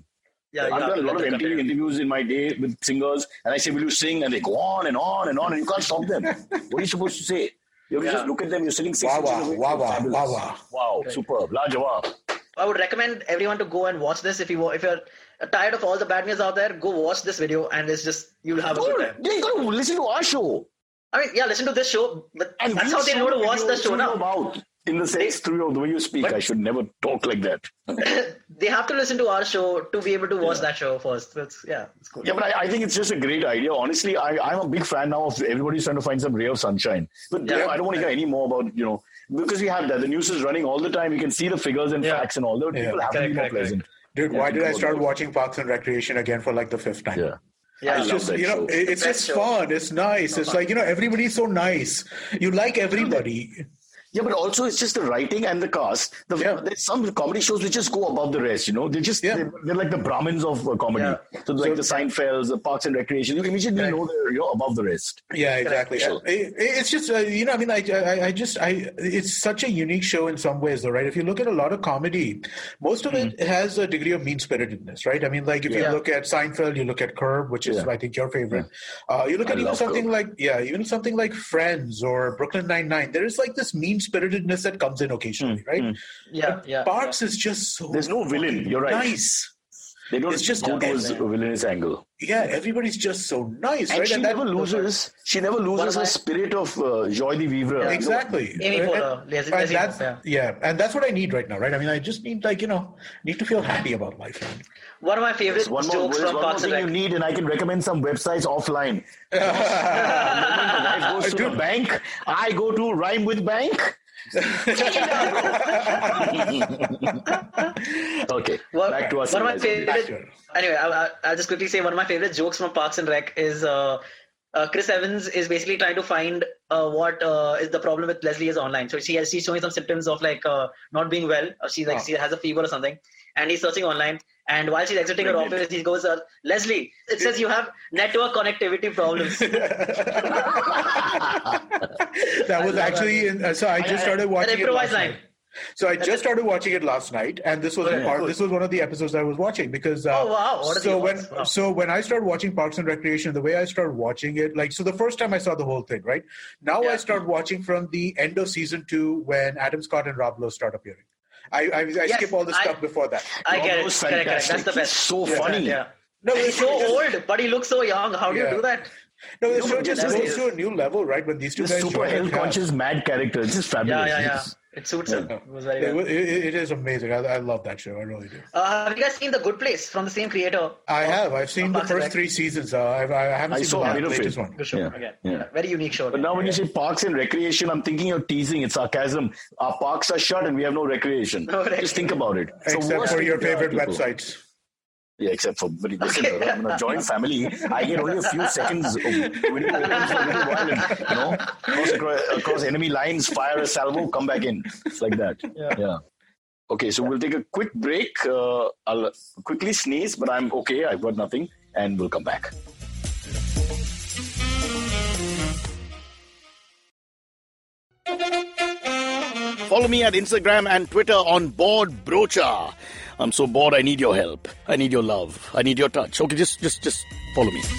Yeah, you I've have done to a lot let of them M T V continue. interviews in my day with singers, and I say, "Will you sing?" And they go on and on and on, and you can't stop them. What are you supposed to say? You have to Yeah. just look at them. You're sitting six Wow, inches wow, away. wow, You're wow, fabulous. wow, wow. Wow, Right. superb, la jawab. I would recommend everyone to go and watch this. If you if you're tired of all the bad news out there, go watch this video, and it's just you'll have a good time. Dude, you got to listen to our show. I mean, yeah, listen to this show, but And that's we'll how they show know to the watch video the show through now. your mouth. In the sense through the way you speak, But- I should never talk like that. They have to listen to our show to be able to watch Yeah. that show first. That's yeah, it's cool. Yeah, but I, I think it's just a great idea. Honestly, I, I'm a big fan now of everybody's trying to find some ray of sunshine. But Yeah. I don't want to hear any more about, you know, because we have that. The news is running all the time. You can see the figures and Yeah. facts and all that. Yeah. People have to Correct, be more correct, pleasant. Dude, Yeah, why did I people start know. watching Parks and Recreation again for like the fifth time? Yeah. Yeah. I It's love just, that you know, show. it- it's Best just show. fun. It's nice. It's like, you know, everybody's so nice. You like everybody. Yeah, but also it's just the writing and the cast. The, Yeah. There's some comedy shows which just go above the rest, you know. They just, Yeah. they're, they're like the Brahmins of uh, comedy. Yeah. So like So- the Seinfelds, the Parks and Recreation, you immediately Correct. know they're, you know, above the rest. Yeah, exactly. Sure. It- it's just, uh, you know, I mean, I, I, I just, I, it's such a unique show in some ways, though, right? If you look at a lot of comedy, most of it has a degree of mean-spiritedness, right? I mean, like if you Yeah. look at Seinfeld, you look at Curb, which is, Yeah. I think, your favorite. Uh, you look I at even love something Curb. like, yeah, even something like Friends or Brooklyn Nine-Nine. There is like this mean-spiritedness that comes in occasionally, right? Yeah, But yeah. Parks is just so There's no villain. You're right. nice. They don't It's just go yeah. towards a villainous angle. Yeah, everybody's just so nice, And right? she And that- never loses. She never loses of her my- spirit of uh, Joy the Weaver. Exactly. Amy And- Poehler, Leslie- and Leslie that's, Poehler, yeah, and that's what I need right now, right? I mean, I just need, like, you know, need to feel happy about life. Man. One of my favorite One more, jokes there's from one more Parks and thing you Rec. need, and I can recommend some websites offline. The moment the wife goes to the bank, I go to Rhyme with Bank. Okay, One, back to us. one of my Back to favorite. it. Anyway, I'll, I'll- I'll just quickly say one of my favorite jokes from Parks and Rec is uh, uh, Chris Evans is basically trying to find uh, what uh, is the problem with Leslie is online. So she has, she's showing some symptoms of like uh, not being well. Or she's like Oh. she has a fever or something, and he's searching online. And while she's exiting her Brilliant. office, he goes, uh, "Leslie, it says you have network connectivity problems." That was actually, in, uh, so I just started An watching it improvised last line. night. So I just started watching it last night, and this was a Okay, part. cool. This was one of the episodes I was watching because. Uh, Oh, wow. What are so the when odds? Wow. so when I started watching Parks and Recreation, the way I started watching it, like so the first time I saw the whole thing, right? Now Yeah. I start watching from the end of season two when Adam Scott and Rob Lowe start appearing. I I, I Yes, skip all the I- stuff before that. I get it. Almost Correct, correct. That's fantastic. the best. He's so Yeah, funny. Yeah. No, He's it's so just- old, but he looks so young. How do Yeah. you do that? No, the No, show but just that's goes it. to a new level, right? When these two This guys super join the health cast. conscious mad character. It's just fabulous. Yeah, yeah, yeah. It's- It suits him. It was very It, well. it, it is amazing. I, I love that show. I really do. Uh, have you guys seen The Good Place from the same creator? I have. I've seen the Parks and first Rec? three seasons. Uh, I've, I haven't I seen saw the a last, bit of latest it. one. Good show. Yeah, Again. yeah. Very unique show. But again. now when you say parks and recreation, I'm thinking you're teasing. It's sarcasm. Our parks are shut and we have no recreation. No recreation. Just think about it. It's the Except worst for thing your to tell favorite people. websites. Yeah, except for, but listen, Okay. I'm in a joint family. I get only a few seconds of video opens for a little while and, you know, cross across, across enemy lines, fire a salvo, come back in. It's like that. Yeah. Yeah. Okay, so we'll take a quick break. Uh, I'll quickly sneeze, but I'm okay. I've got nothing, and we'll come back. Follow me at Instagram and Twitter on Bored Brocha. I'm so bored. I need your help. I need your love. I need your touch. Okay, just just just follow me.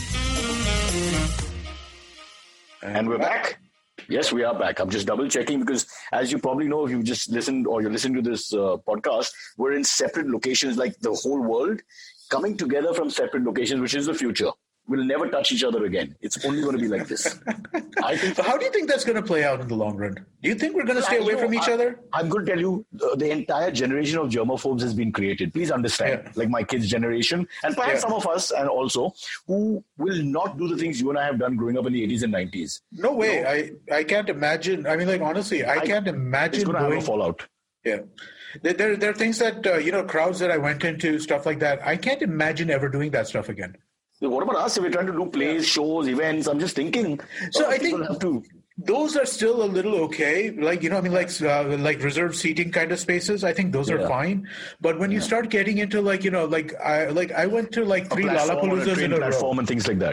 And we're back. Yes, we are back. I'm just double checking because, as you probably know, if you just listened or you're listening to this uh, podcast, we're in separate locations, like the whole world coming together from separate locations, which is the future. We'll never touch each other again. It's only going to be like this. I think. So how do you think that's going to play out in the long run? Do you think we're going to stay I- away you from know, each I- other? I'm going to tell you, uh, the entire generation of germaphobes has been created. Please understand, Yeah. like my kids' generation, and perhaps Yeah. some of us, and also who will not do the things you and I have done growing up in the eighties and nineties. No way. I, I can't imagine. I mean, like, honestly, I, can't It's imagine going to have going. a fallout. Yeah. There, there, there are things that, uh, you know, crowds that I went into, stuff like that. I can't imagine ever doing that stuff again. What about us? If we're trying to do plays, shows, events, I'm just thinking. So uh, I people think- have to. Those are still a little okay, like you know, I mean, like uh, like reserved seating kind of spaces. I think those are Yeah. fine. But when you start getting into like you know, like I like I went to like A three platform, or a Lollapaloozas train in a row. platform and things like that.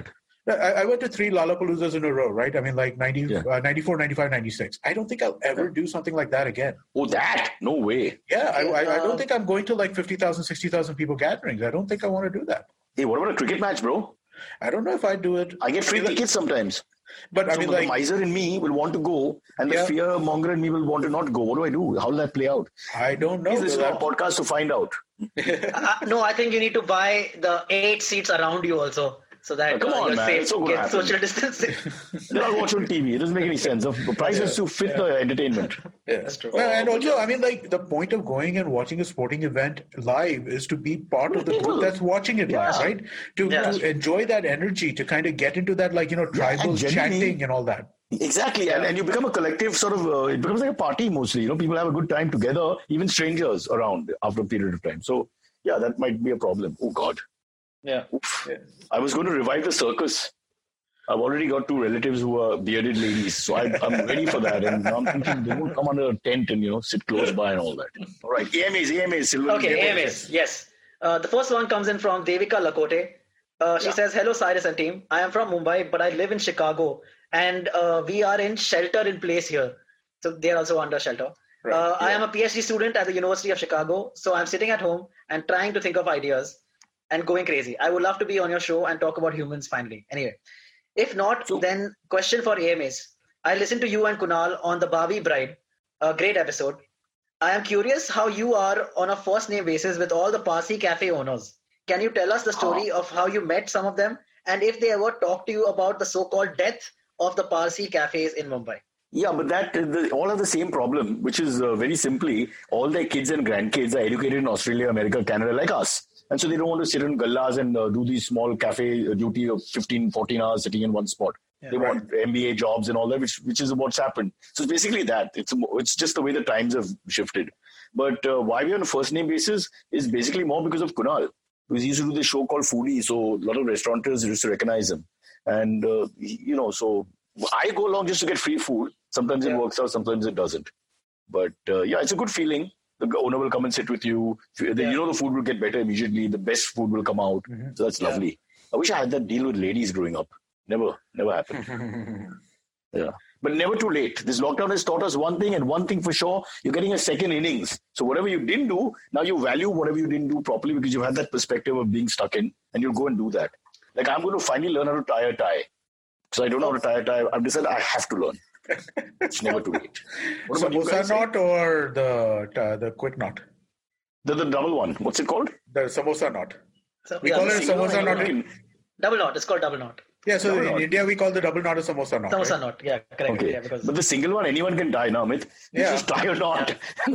I, I went to three Lollapaloozas in a row, right? I mean, like ninety, Yeah. uh, ninety-four, ninety-five, ninety-six. I don't think I'll ever Yeah. do something like that again. Oh, that? No way. Yeah, I, I, I Uh, don't think I'm going to like fifty thousand, sixty thousand people gatherings. I don't think I want to do that. Hey, what about a cricket match, bro? I don't know if I'd do it. I get free I mean, like- tickets sometimes. But I So mean, the like, miser in me will want to go, and the Yeah. fear monger in me will want to not go. What do I do? How will that play out? I don't know. Please listen to our because podcast to find out. uh, no, I think you need to buy the eight seats around you also, so that Oh, come uh, on, you're man. safe. It's so gonna Get happen. social distancing. Then I'll watch on T V. It doesn't make any sense. The price is to fit the entertainment. Yeah. That's true. Well, and also, I mean, like, the point of going and watching a sporting event live is to be part of the People. group that's watching it live, Yeah. right? To, Yeah. to enjoy that energy, to kind of get into that, like, you know, tribal genuinely- chanting and all that. Exactly, and, and you become a collective sort of. Uh, it becomes like a party mostly. You know, people have a good time together, even strangers around after a period of time. So, yeah, that might be a problem. Oh God, Yeah. Oof. Yeah. I was going to revive the circus. I've already got two relatives who are bearded ladies, so I, I'm ready for that. And now I'm thinking they won't come under a tent and you know sit close by and all that. All right, A M As, A M As, Silver. Okay, A M As. Yes. Uh, the first one comes in from Devika Lakote. Uh, she Yeah. says, "Hello, Cyrus and team. I am from Mumbai, but I live in Chicago, and uh, we are in shelter in place here. So they are also under shelter. Right. Uh, I am a PhD student at the University of Chicago, so I'm sitting at home and trying to think of ideas and going crazy. I would love to be on your show and talk about humans finally. Anyway, if not, So- then question for A M As. I listened to you and Kunal on the Barbie Bride, a great episode. I am curious how you are on a first name basis with all the Parsi cafe owners. Can you tell us the story of how you met some of them and if they ever talked to you about the so-called death of the Parsi cafes in Mumbai?" Yeah, but that the, all have the same problem, which is uh, very simply all their kids and grandkids are educated in Australia, America, Canada, like us. And so they don't want to sit in gallas and uh, do these small cafe uh, duty of fifteen, fourteen hours sitting in one spot. Yeah, they right. want M B A jobs and all that, which which is what's happened. So it's basically that. It's a, it's just the way the times have shifted. But uh, why we're on a first name basis is basically more because of Kunal. Because he used to do this show called Foodie, so a lot of restaurateurs used to recognize him. And, uh, he- you know, so I go along just to get free food. Sometimes it Yeah. works out, sometimes it doesn't. But uh, yeah, it's a good feeling. The owner will come and sit with you. You Yeah. know the food will get better immediately. The best food will come out. Mhm. So that's Yeah. lovely. I wish I had that deal with ladies growing up. Never, never happened. Yeah. But never too late. This lockdown has taught us one thing, and one thing for sure, you're getting a second innings. So whatever you didn't do, now you value whatever you didn't do properly because you had that perspective of being stuck in, and you'll go and do that. Like I'm going to finally learn how to tie a tie. So I don't know how to tie a tie. I've decided I have to learn. It's never too late. What about you Samosa guys? knot or the uh, the quick knot? The, the double one. What's it called? The samosa knot. So, We yeah, call it single- samosa knot. Okay. double knot. It's called double knot. Yeah, so Double in knot. India we call the double knot a samosa knot. Samosa right? knot. Yeah, correct. Okay. Yeah, because But the single one, anyone can tie now, Amit. You Yeah. just tie a knot.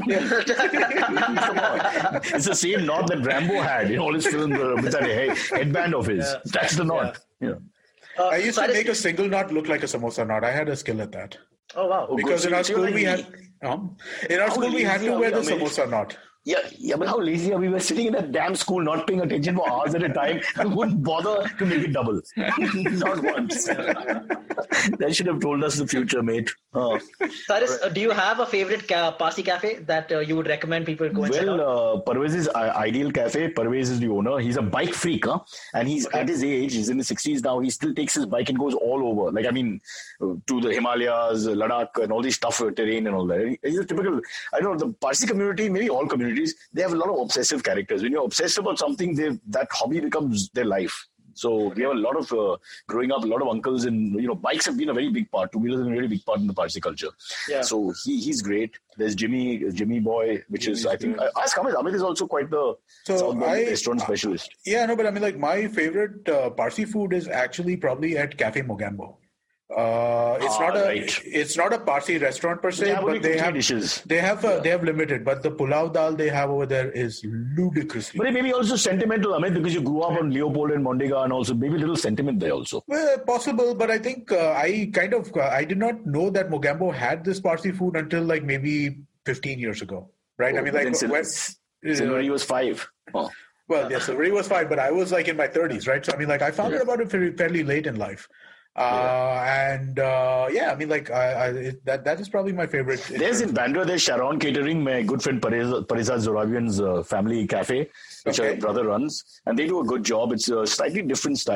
Come on. It's the same knot that Rambo had in all his films uh, with that head, headband of his. Yeah. That's the knot. Yeah. Uh, I used to Cyrus- make a single knot look like a samosa knot. I had a skill at that. Oh wow. Oh, Because good. in our So you're school we like had me. um, in our How school we had lazy to are wear we, the Amit? samosa knot. Yeah, yeah, but how lazy are we? We were sitting in that damn school, not paying attention for hours at a time, and wouldn't bother to make it double. Not once. That should have told us the future, mate. Oh. Cyrus, uh, do you have a favorite ca- Parsi cafe that uh, you would recommend people go and check Well, out? uh, Parvez's uh, Ideal Cafe. Parvez is the owner. He's a bike freak, huh? And he's Okay. at his age. He's in his sixties now. He still takes his bike and goes all over. Like I mean, uh, to the Himalayas, Ladakh, and all these tough uh, terrain and all that. He's a typical. I don't know the Parsi community. Maybe all communities. They have a lot of obsessive characters. When you're obsessed about something, they that hobby becomes their life. So we have a lot of uh, growing up, a lot of uncles, and you know, bikes have been a very big part. Two wheelers have been a very big part in the Parsi culture. Yeah. So he he's great. There's Jimmy Jimmy Boy, which is Jimmy's I think good. I ask Amit. Amit is also quite the So South Bombay I- restaurant specialist. Yeah, no, but I mean, like my favorite uh, Parsi food is actually probably at Cafe Mogambo. Uh, it's Ah, not a right. it's not a Parsi restaurant per se, They have only but they two, three have dishes. they have uh, they have limited. But the pulao dal they have over there is ludicrously. But it may be also sentimental, Amit, because you grew up on Leopold and Mondega, and also maybe a little sentiment there also. Well, possible, but I think uh, I kind of uh, I did not know that Mogambo had this Parsi food until like maybe fifteen years ago, right? I mean, like Then when, Sil- Silvery was five. Oh. well, yes, so was fine, but I was like in my thirties, right? So I mean, like I found Yeah. out about it fairly, fairly late in life, uh, and uh, yeah, I mean, like I, I, it, that that is probably my favorite. There's in Bandra, there's Sharon Catering, my good friend Parizad Zorabian's uh, family cafe, which Okay. our brother runs, and they do a good job. It's a slightly different style.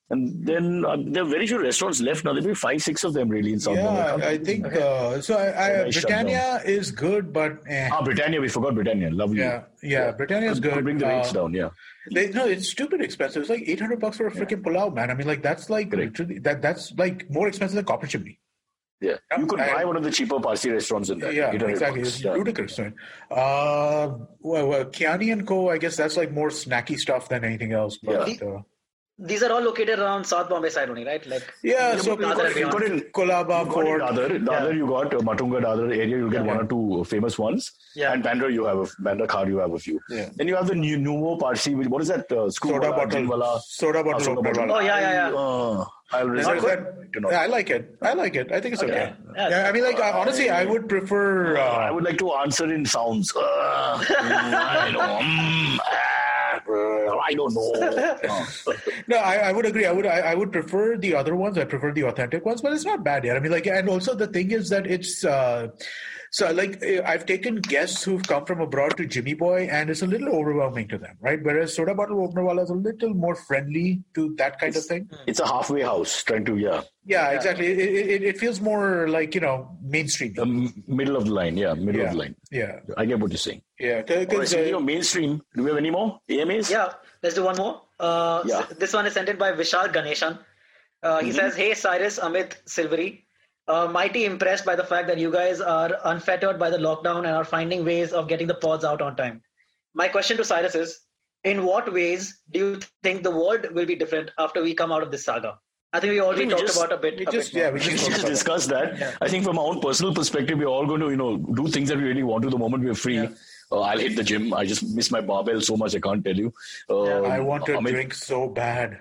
And then uh, there are very few restaurants left now. There may be five, six of them really in South Yeah, Bombay. I think uh, so. I, I, Very nice Britannia is good, but eh. Ah, Britannia. We forgot Britannia. Lovely. yeah, yeah, Britannia is Could- could good. Bring the rates Uh, down. Yeah. They, no, it's stupid expensive. It's like eight hundred bucks for a freaking pulao, man. I mean, like that's like Correct. literally that that's like more expensive than Copper Chimney. Yeah. You could I- buy one of the cheaper Parsi restaurants in that. Yeah, eight hundred exactly. bucks. It's Yeah. ludicrous. Right? Uh, well, well, Kiani and Co. I guess that's like more snacky stuff than anything else. But, Yeah. uh, These are all located around South Bombay side only, right? Like yeah. you So put Dadar and You got beyond. in Kolaba, You got in Fort. Dadar. Dadar, you got uh, Matunga Dadar area. You get one or two famous ones. Yeah. And Bandra, you have a Bandra Khar, you have a few. Yeah. Then you have the new Nuvo Parsi. Which, what is that? Uh, school Soda wala, bottle. gin wala. Soda Ah, bottle. soda opener bottle. wala. Oh, yeah, yeah, yeah. Uh, I'll Is reserve that- that. that- yeah, I like it. I like it. I think it's okay. Yeah. Yeah. Yeah, I mean, like I, honestly, I would prefer. Uh, I would like to answer in sounds. Uh, mm, I know. Mm, ah, uh, I don't know. Uh, No, I, I would agree. I would I, I would prefer the other ones. I prefer the authentic ones, but it's not bad yet. I mean, like, and also the thing is that it's uh, so like eh, I've taken guests who've come from abroad to Jimmy Boy, and it's a little overwhelming to them, right? Whereas Soda Bottle Opener Wala is a little more friendly to that kind of thing. it's a halfway house trying to, yeah. Yeah, exactly. It, it, it feels more like you know mainstream. The m- middle of the line, yeah. Middle yeah, of the line. yeah, I get what you're saying. yeah. All right, Because speaking of mainstream, do we have any more A M As? Yeah, let's do one more. Uh, Yeah. s- This one is sent in by Vishal Ganeshan. Uh, he says, "Hey Cyrus, Amit, Silvery, uh, mighty impressed by the fact that you guys are unfettered by the lockdown and are finding ways of getting the pods out on time. My question to Cyrus is, in what ways do you think the world will be different after we come out of this saga?" I think we already think we talked just- about a bit. we a just bit more. yeah we We just, just discussed that. I think from our own personal perspective, we're all going to, you know, do things that we really want to the moment we're free. Uh, I'll hit the gym. I just miss my barbell so much, I can't tell you. Uh, I want to Amit- drink so bad.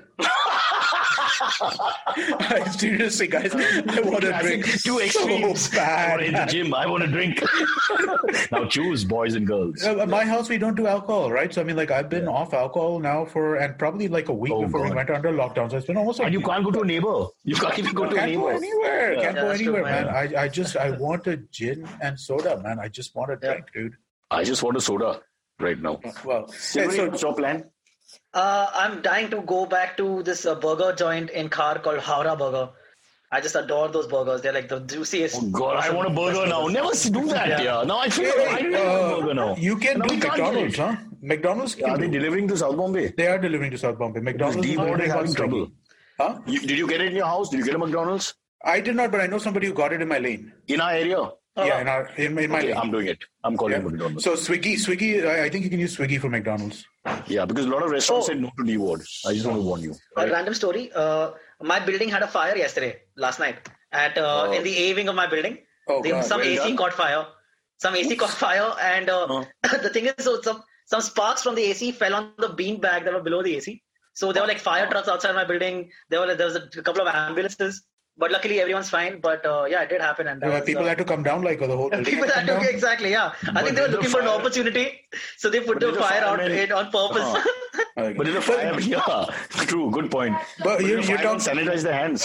I seriously, guys, I want to I drink think two extremes. so I want to hit bad. the gym. I want to drink. Now choose, boys and girls. Uh, At my house, we don't do alcohol, right? So I mean, like, I've been off alcohol now for and probably like a week Oh, before we God. went under lockdown. So it's been almost like And you can't go to a neighbor. You can't even go to a can't go neighbor. anywhere. Can't Yeah, go that's true, anywhere, man. man. I, I just I want a gin and soda, man. I just want a Yeah. drink, dude. I just want a soda right now. Well, Silvery, hey, so what's your plan? Uh, I'm dying to go back to this uh, burger joint in Khar called Howrah Burger. I just adore those burgers. They're like the juiciest. Oh God, I want a burger now. Never do that. Yeah. Yeah. Now I feel hey, I really uh, want a burger now. you can Now do we can't get McDonald's, it. huh? McDonald's can Are they do. delivering to South Bombay? They are delivering to South Bombay. McDonald's D is Ward already is have having Swiggy. trouble. Huh? You, did you get it in your house? Did you get a McDonald's? I did not, but I know somebody who got it in my lane. In our area? Oh. Yeah, in, our, in, in my Okay, lane. I'm doing it. I'm calling Yeah. McDonald's. So Swiggy, Swiggy, I I think you can use Swiggy for McDonald's. Yeah, because a lot of restaurants Oh. said no to D Ward. I just want to warn you. A random story. Uh, my building had a fire yesterday, last night, at uh, Oh. in the A wing of my building. Oh, The- God. some well A C done. caught fire. Some A C caught fire, and uh, Oh. the thing is, so some some sparks from the A C fell on the bean bag that were below the A C. So there were like fire trucks outside my building. There were there was a couple of ambulances, but luckily everyone's fine. But uh, yeah, it did happen, and that Uh, was, people uh, had to come down, like, or the whole building people had had to come to down. exactly yeah. I But think they were did the looking for an fire- opportunity, so they put But the did the fire out firemen- in, on purpose. Uh-huh. Okay. But in the fire, yeah, true, good point. But you- the you firemen talk- sanitize their hands.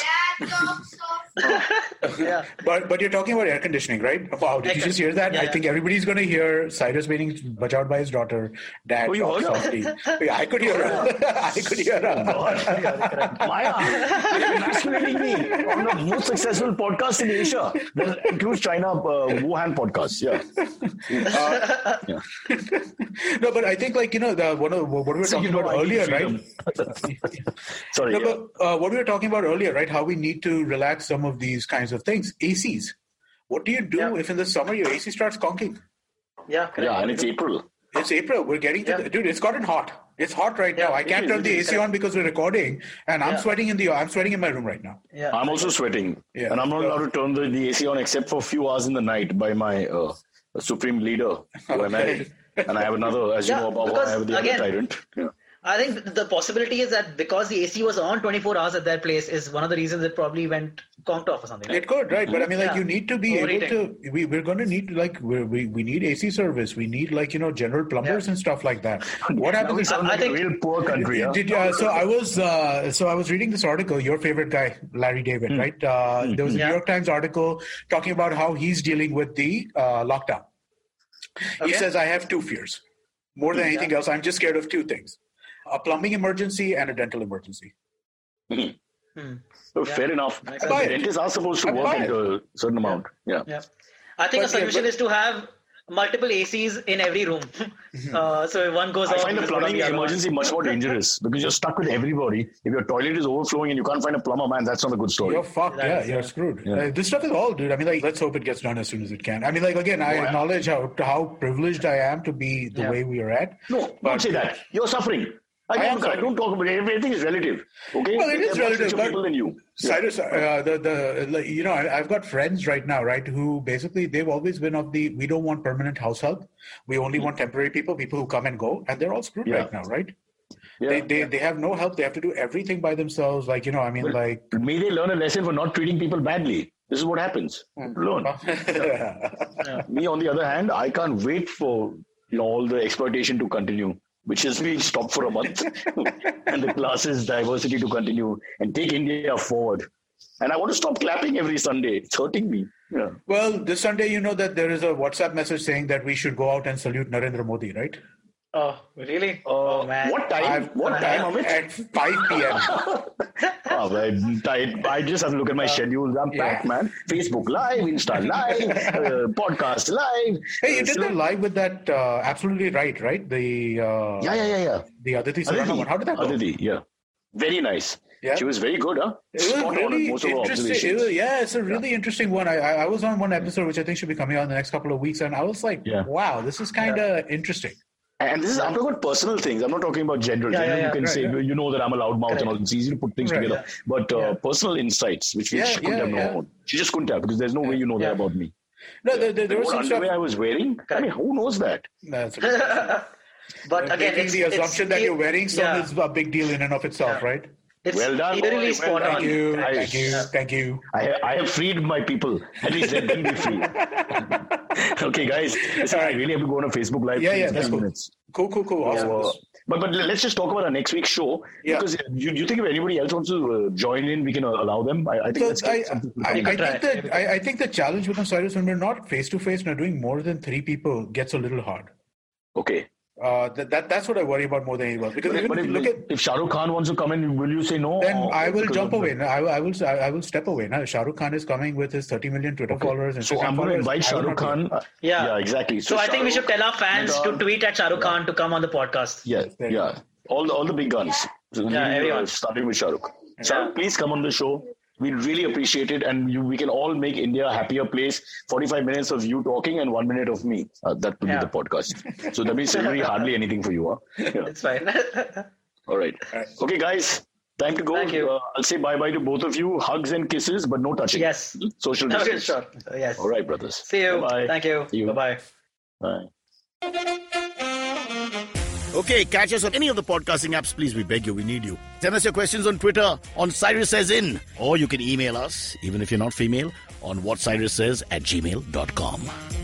yeah. But but you're talking about air conditioning, right? Wow, did you Air just hear that? yeah, I yeah. think everybody's going to hear Cyrus being bajawed by his daughter. Dad, Oh, you talk heard her? softly. Yeah, I could hear her. I could hear her. Maya, you're emasculating me on the most successful podcast in Asia. That includes China, uh, Wuhan podcast. Yeah. yeah. No, but I think, like, you know, the, one of, what we were So talking you know about I need earlier, right? freedom. Sorry. No, yeah. but uh, what we were talking about earlier, right? How we need to relax some of these kinds of things. A Cs. What do you do Yeah. if in the summer your A C starts conking? Yeah, correct. Yeah, and it's April. It's April. We're getting to Yeah. the, dude. It's gotten hot. It's hot right now. I it can't is, turn it the is. A C on because we're recording, and I'm Yeah. sweating in the. I'm sweating in my room right now. Yeah. I'm also sweating. Yeah. And I'm not allowed to turn the, the A C on except for a few hours in the night by my uh, supreme leader who I married. And I have another, as Yeah, you know, about because I have the again- other tyrant. Yeah. I think the possibility is that because the A C was on twenty-four hours at that place is one of the reasons it probably went conked off or something. Right? It could, right? But I mean, like, Yeah. you need to be able Overheating. to. We, we're going to need like we're, we we need A C service. We need, like, you know, general plumbers Yeah. and stuff like that. What Now happens? we if- sound I like think- a real poor country. huh? Did, uh, so I was uh, so I was reading this article. Your favorite guy, Larry David, Hmm. right? Uh, there was a Yeah. New York Times article talking about how he's dealing with the uh, lockdown. He Okay. says, "I have two fears. More than anything else, I'm just scared of two things: a plumbing emergency and a dental emergency." Mm-hmm. Hmm. So Yeah. fair enough. Makes The sense. dentists are supposed to I work buy at it. a certain amount. Yeah. Yeah. I think But, a yeah, solution but- is to have multiple A Cs in every room. uh, so if one goes I off, find you the just put on plumbing the other emergency one. much more dangerous because you're stuck with everybody. If your toilet is overflowing and you can't find a plumber, man, that's not a good story. You're fucked. That Yeah, is, you're yeah. screwed. Yeah. Uh, this stuff is all, dude. I mean, like, let's hope it gets done as soon as it can. I mean, like, again, I Well, acknowledge how how privileged I am to be the Yeah. way we are at. No, don't But- say that. You're suffering. I, I don't, am I suffering. don't talk about it. Everything is relative. Okay? Well, it There is are much relative, richer but- people than you. Yeah. Cyrus, uh, the the like, you know, I, I've got friends right now, right, who basically they've always been of the we don't want permanent house help, we only want temporary people, people who come and go, and they're all screwed Yeah. right now, right? Yeah. They they they have no help. They have to do everything by themselves. Like you know, I mean, Well, like. May they learn a lesson for not treating people badly. This is what happens. Learn. Me, on the other hand, I can't wait for you know all the exploitation to continue, which has been stopped for a month, and the classes diversity to continue and take India forward. And I want to stop clapping every Sunday. It's hurting me. Yeah. Well, this Sunday, you know that there is a WhatsApp message saying that we should go out and salute Narendra Modi, right? Oh, really? Uh, oh, man. What time? I've- what time, Amit? At five p.m. Oh, man, I, I just have to look at my schedules. I'm yeah. packed, man. Facebook Live, Insta Live, uh, Podcast Live. Hey, you uh, did so- that live with that uh, absolutely right, right? The uh, Yeah, yeah, yeah, yeah. the Aditi Sarana Aditi. one. How did that go? Aditi, yeah. Very nice. Yeah. She was very good, huh? It was Spot on on really most of her interesting. It observations. was, yeah, it's a really interesting one. I, I I was on one episode which I think should be coming out in the next couple of weeks, and I was like, Yeah. wow, this is kind of interesting. And this is, I'm talking about personal things. I'm not talking about gender. Yeah, Gender, yeah, you yeah. can Right, say, yeah. you know that I'm a loudmouth and Correct. all. It's easy to put things Right, together. yeah. But uh, Yeah. personal insights, which we Yeah, she couldn't yeah, have yeah. known. She just couldn't have because there's no way you know Yeah. that about me. No, there, there, there was What some stuff. underwear I was wearing? I mean, who knows that? That's But again, making it's, the it's, assumption that you're wearing some yeah. is a big deal in and of itself, Yeah. right? It's Well done, boy, eerily well spot done. on. Thank you, I- thank you, thank you. I, I have freed my people. At least let them be free. Okay, guys. Listen, I really have to go on a Facebook Live. Yeah, in yeah, fifteen that's cool. minutes. Cool, cool, cool. Awesome. So, uh, but but let's just talk about our next week's show. Yeah. Because you, you think if anybody else wants to uh, join in, we can uh, allow them. I, I think So that's I, something to I, come I back. think that I, I think the challenge becomes Cyrus when we're not face to face, and doing more than three people gets a little hard. Okay. Uh, that, that that's what I worry about more than anyone else. Because But, even but if if, you look at, if Shah Rukh Khan wants to come in, will you say no? then or- I will because jump of away. the- I, will- I will I will step away. Now, Shah Rukh Khan is coming with his thirty million Twitter Okay. followers and So Instagram I'm going to followers. invite I Shah will Rukh not do Khan. uh, Yeah. yeah, exactly. So I think we Shah should Rukh- tell our fans and, to uh, tweet at Shah Rukh Khan to come on the podcast. Yeah, There you yeah. All the all the big guns. So Yeah, leading, uh, everyone. starting with Shah Rukh. Shah Yeah. Rukh, please come on the show. We really appreciate it, and you, we can all make India a happier place. Forty-five minutes of you talking and one minute of me. Uh, that will Yeah. be the podcast. So that means really hardly anything for you, huh? Yeah. It's fine. All right. Okay, guys. Time to go. Thank you. Uh, I'll say bye bye to both of you. Hugs and kisses, but no touching. Yes. Social Okay, distance. sure. Yes. All right, brothers. See you. Bye-bye. Thank you. See you. Bye-bye. Bye. Okay, catch us on any of the podcasting apps, please. We beg you, we need you. Send us your questions on Twitter, on Cyrus Says In, or you can email us, even if you're not female, on whatcyrussays at gmail dot com.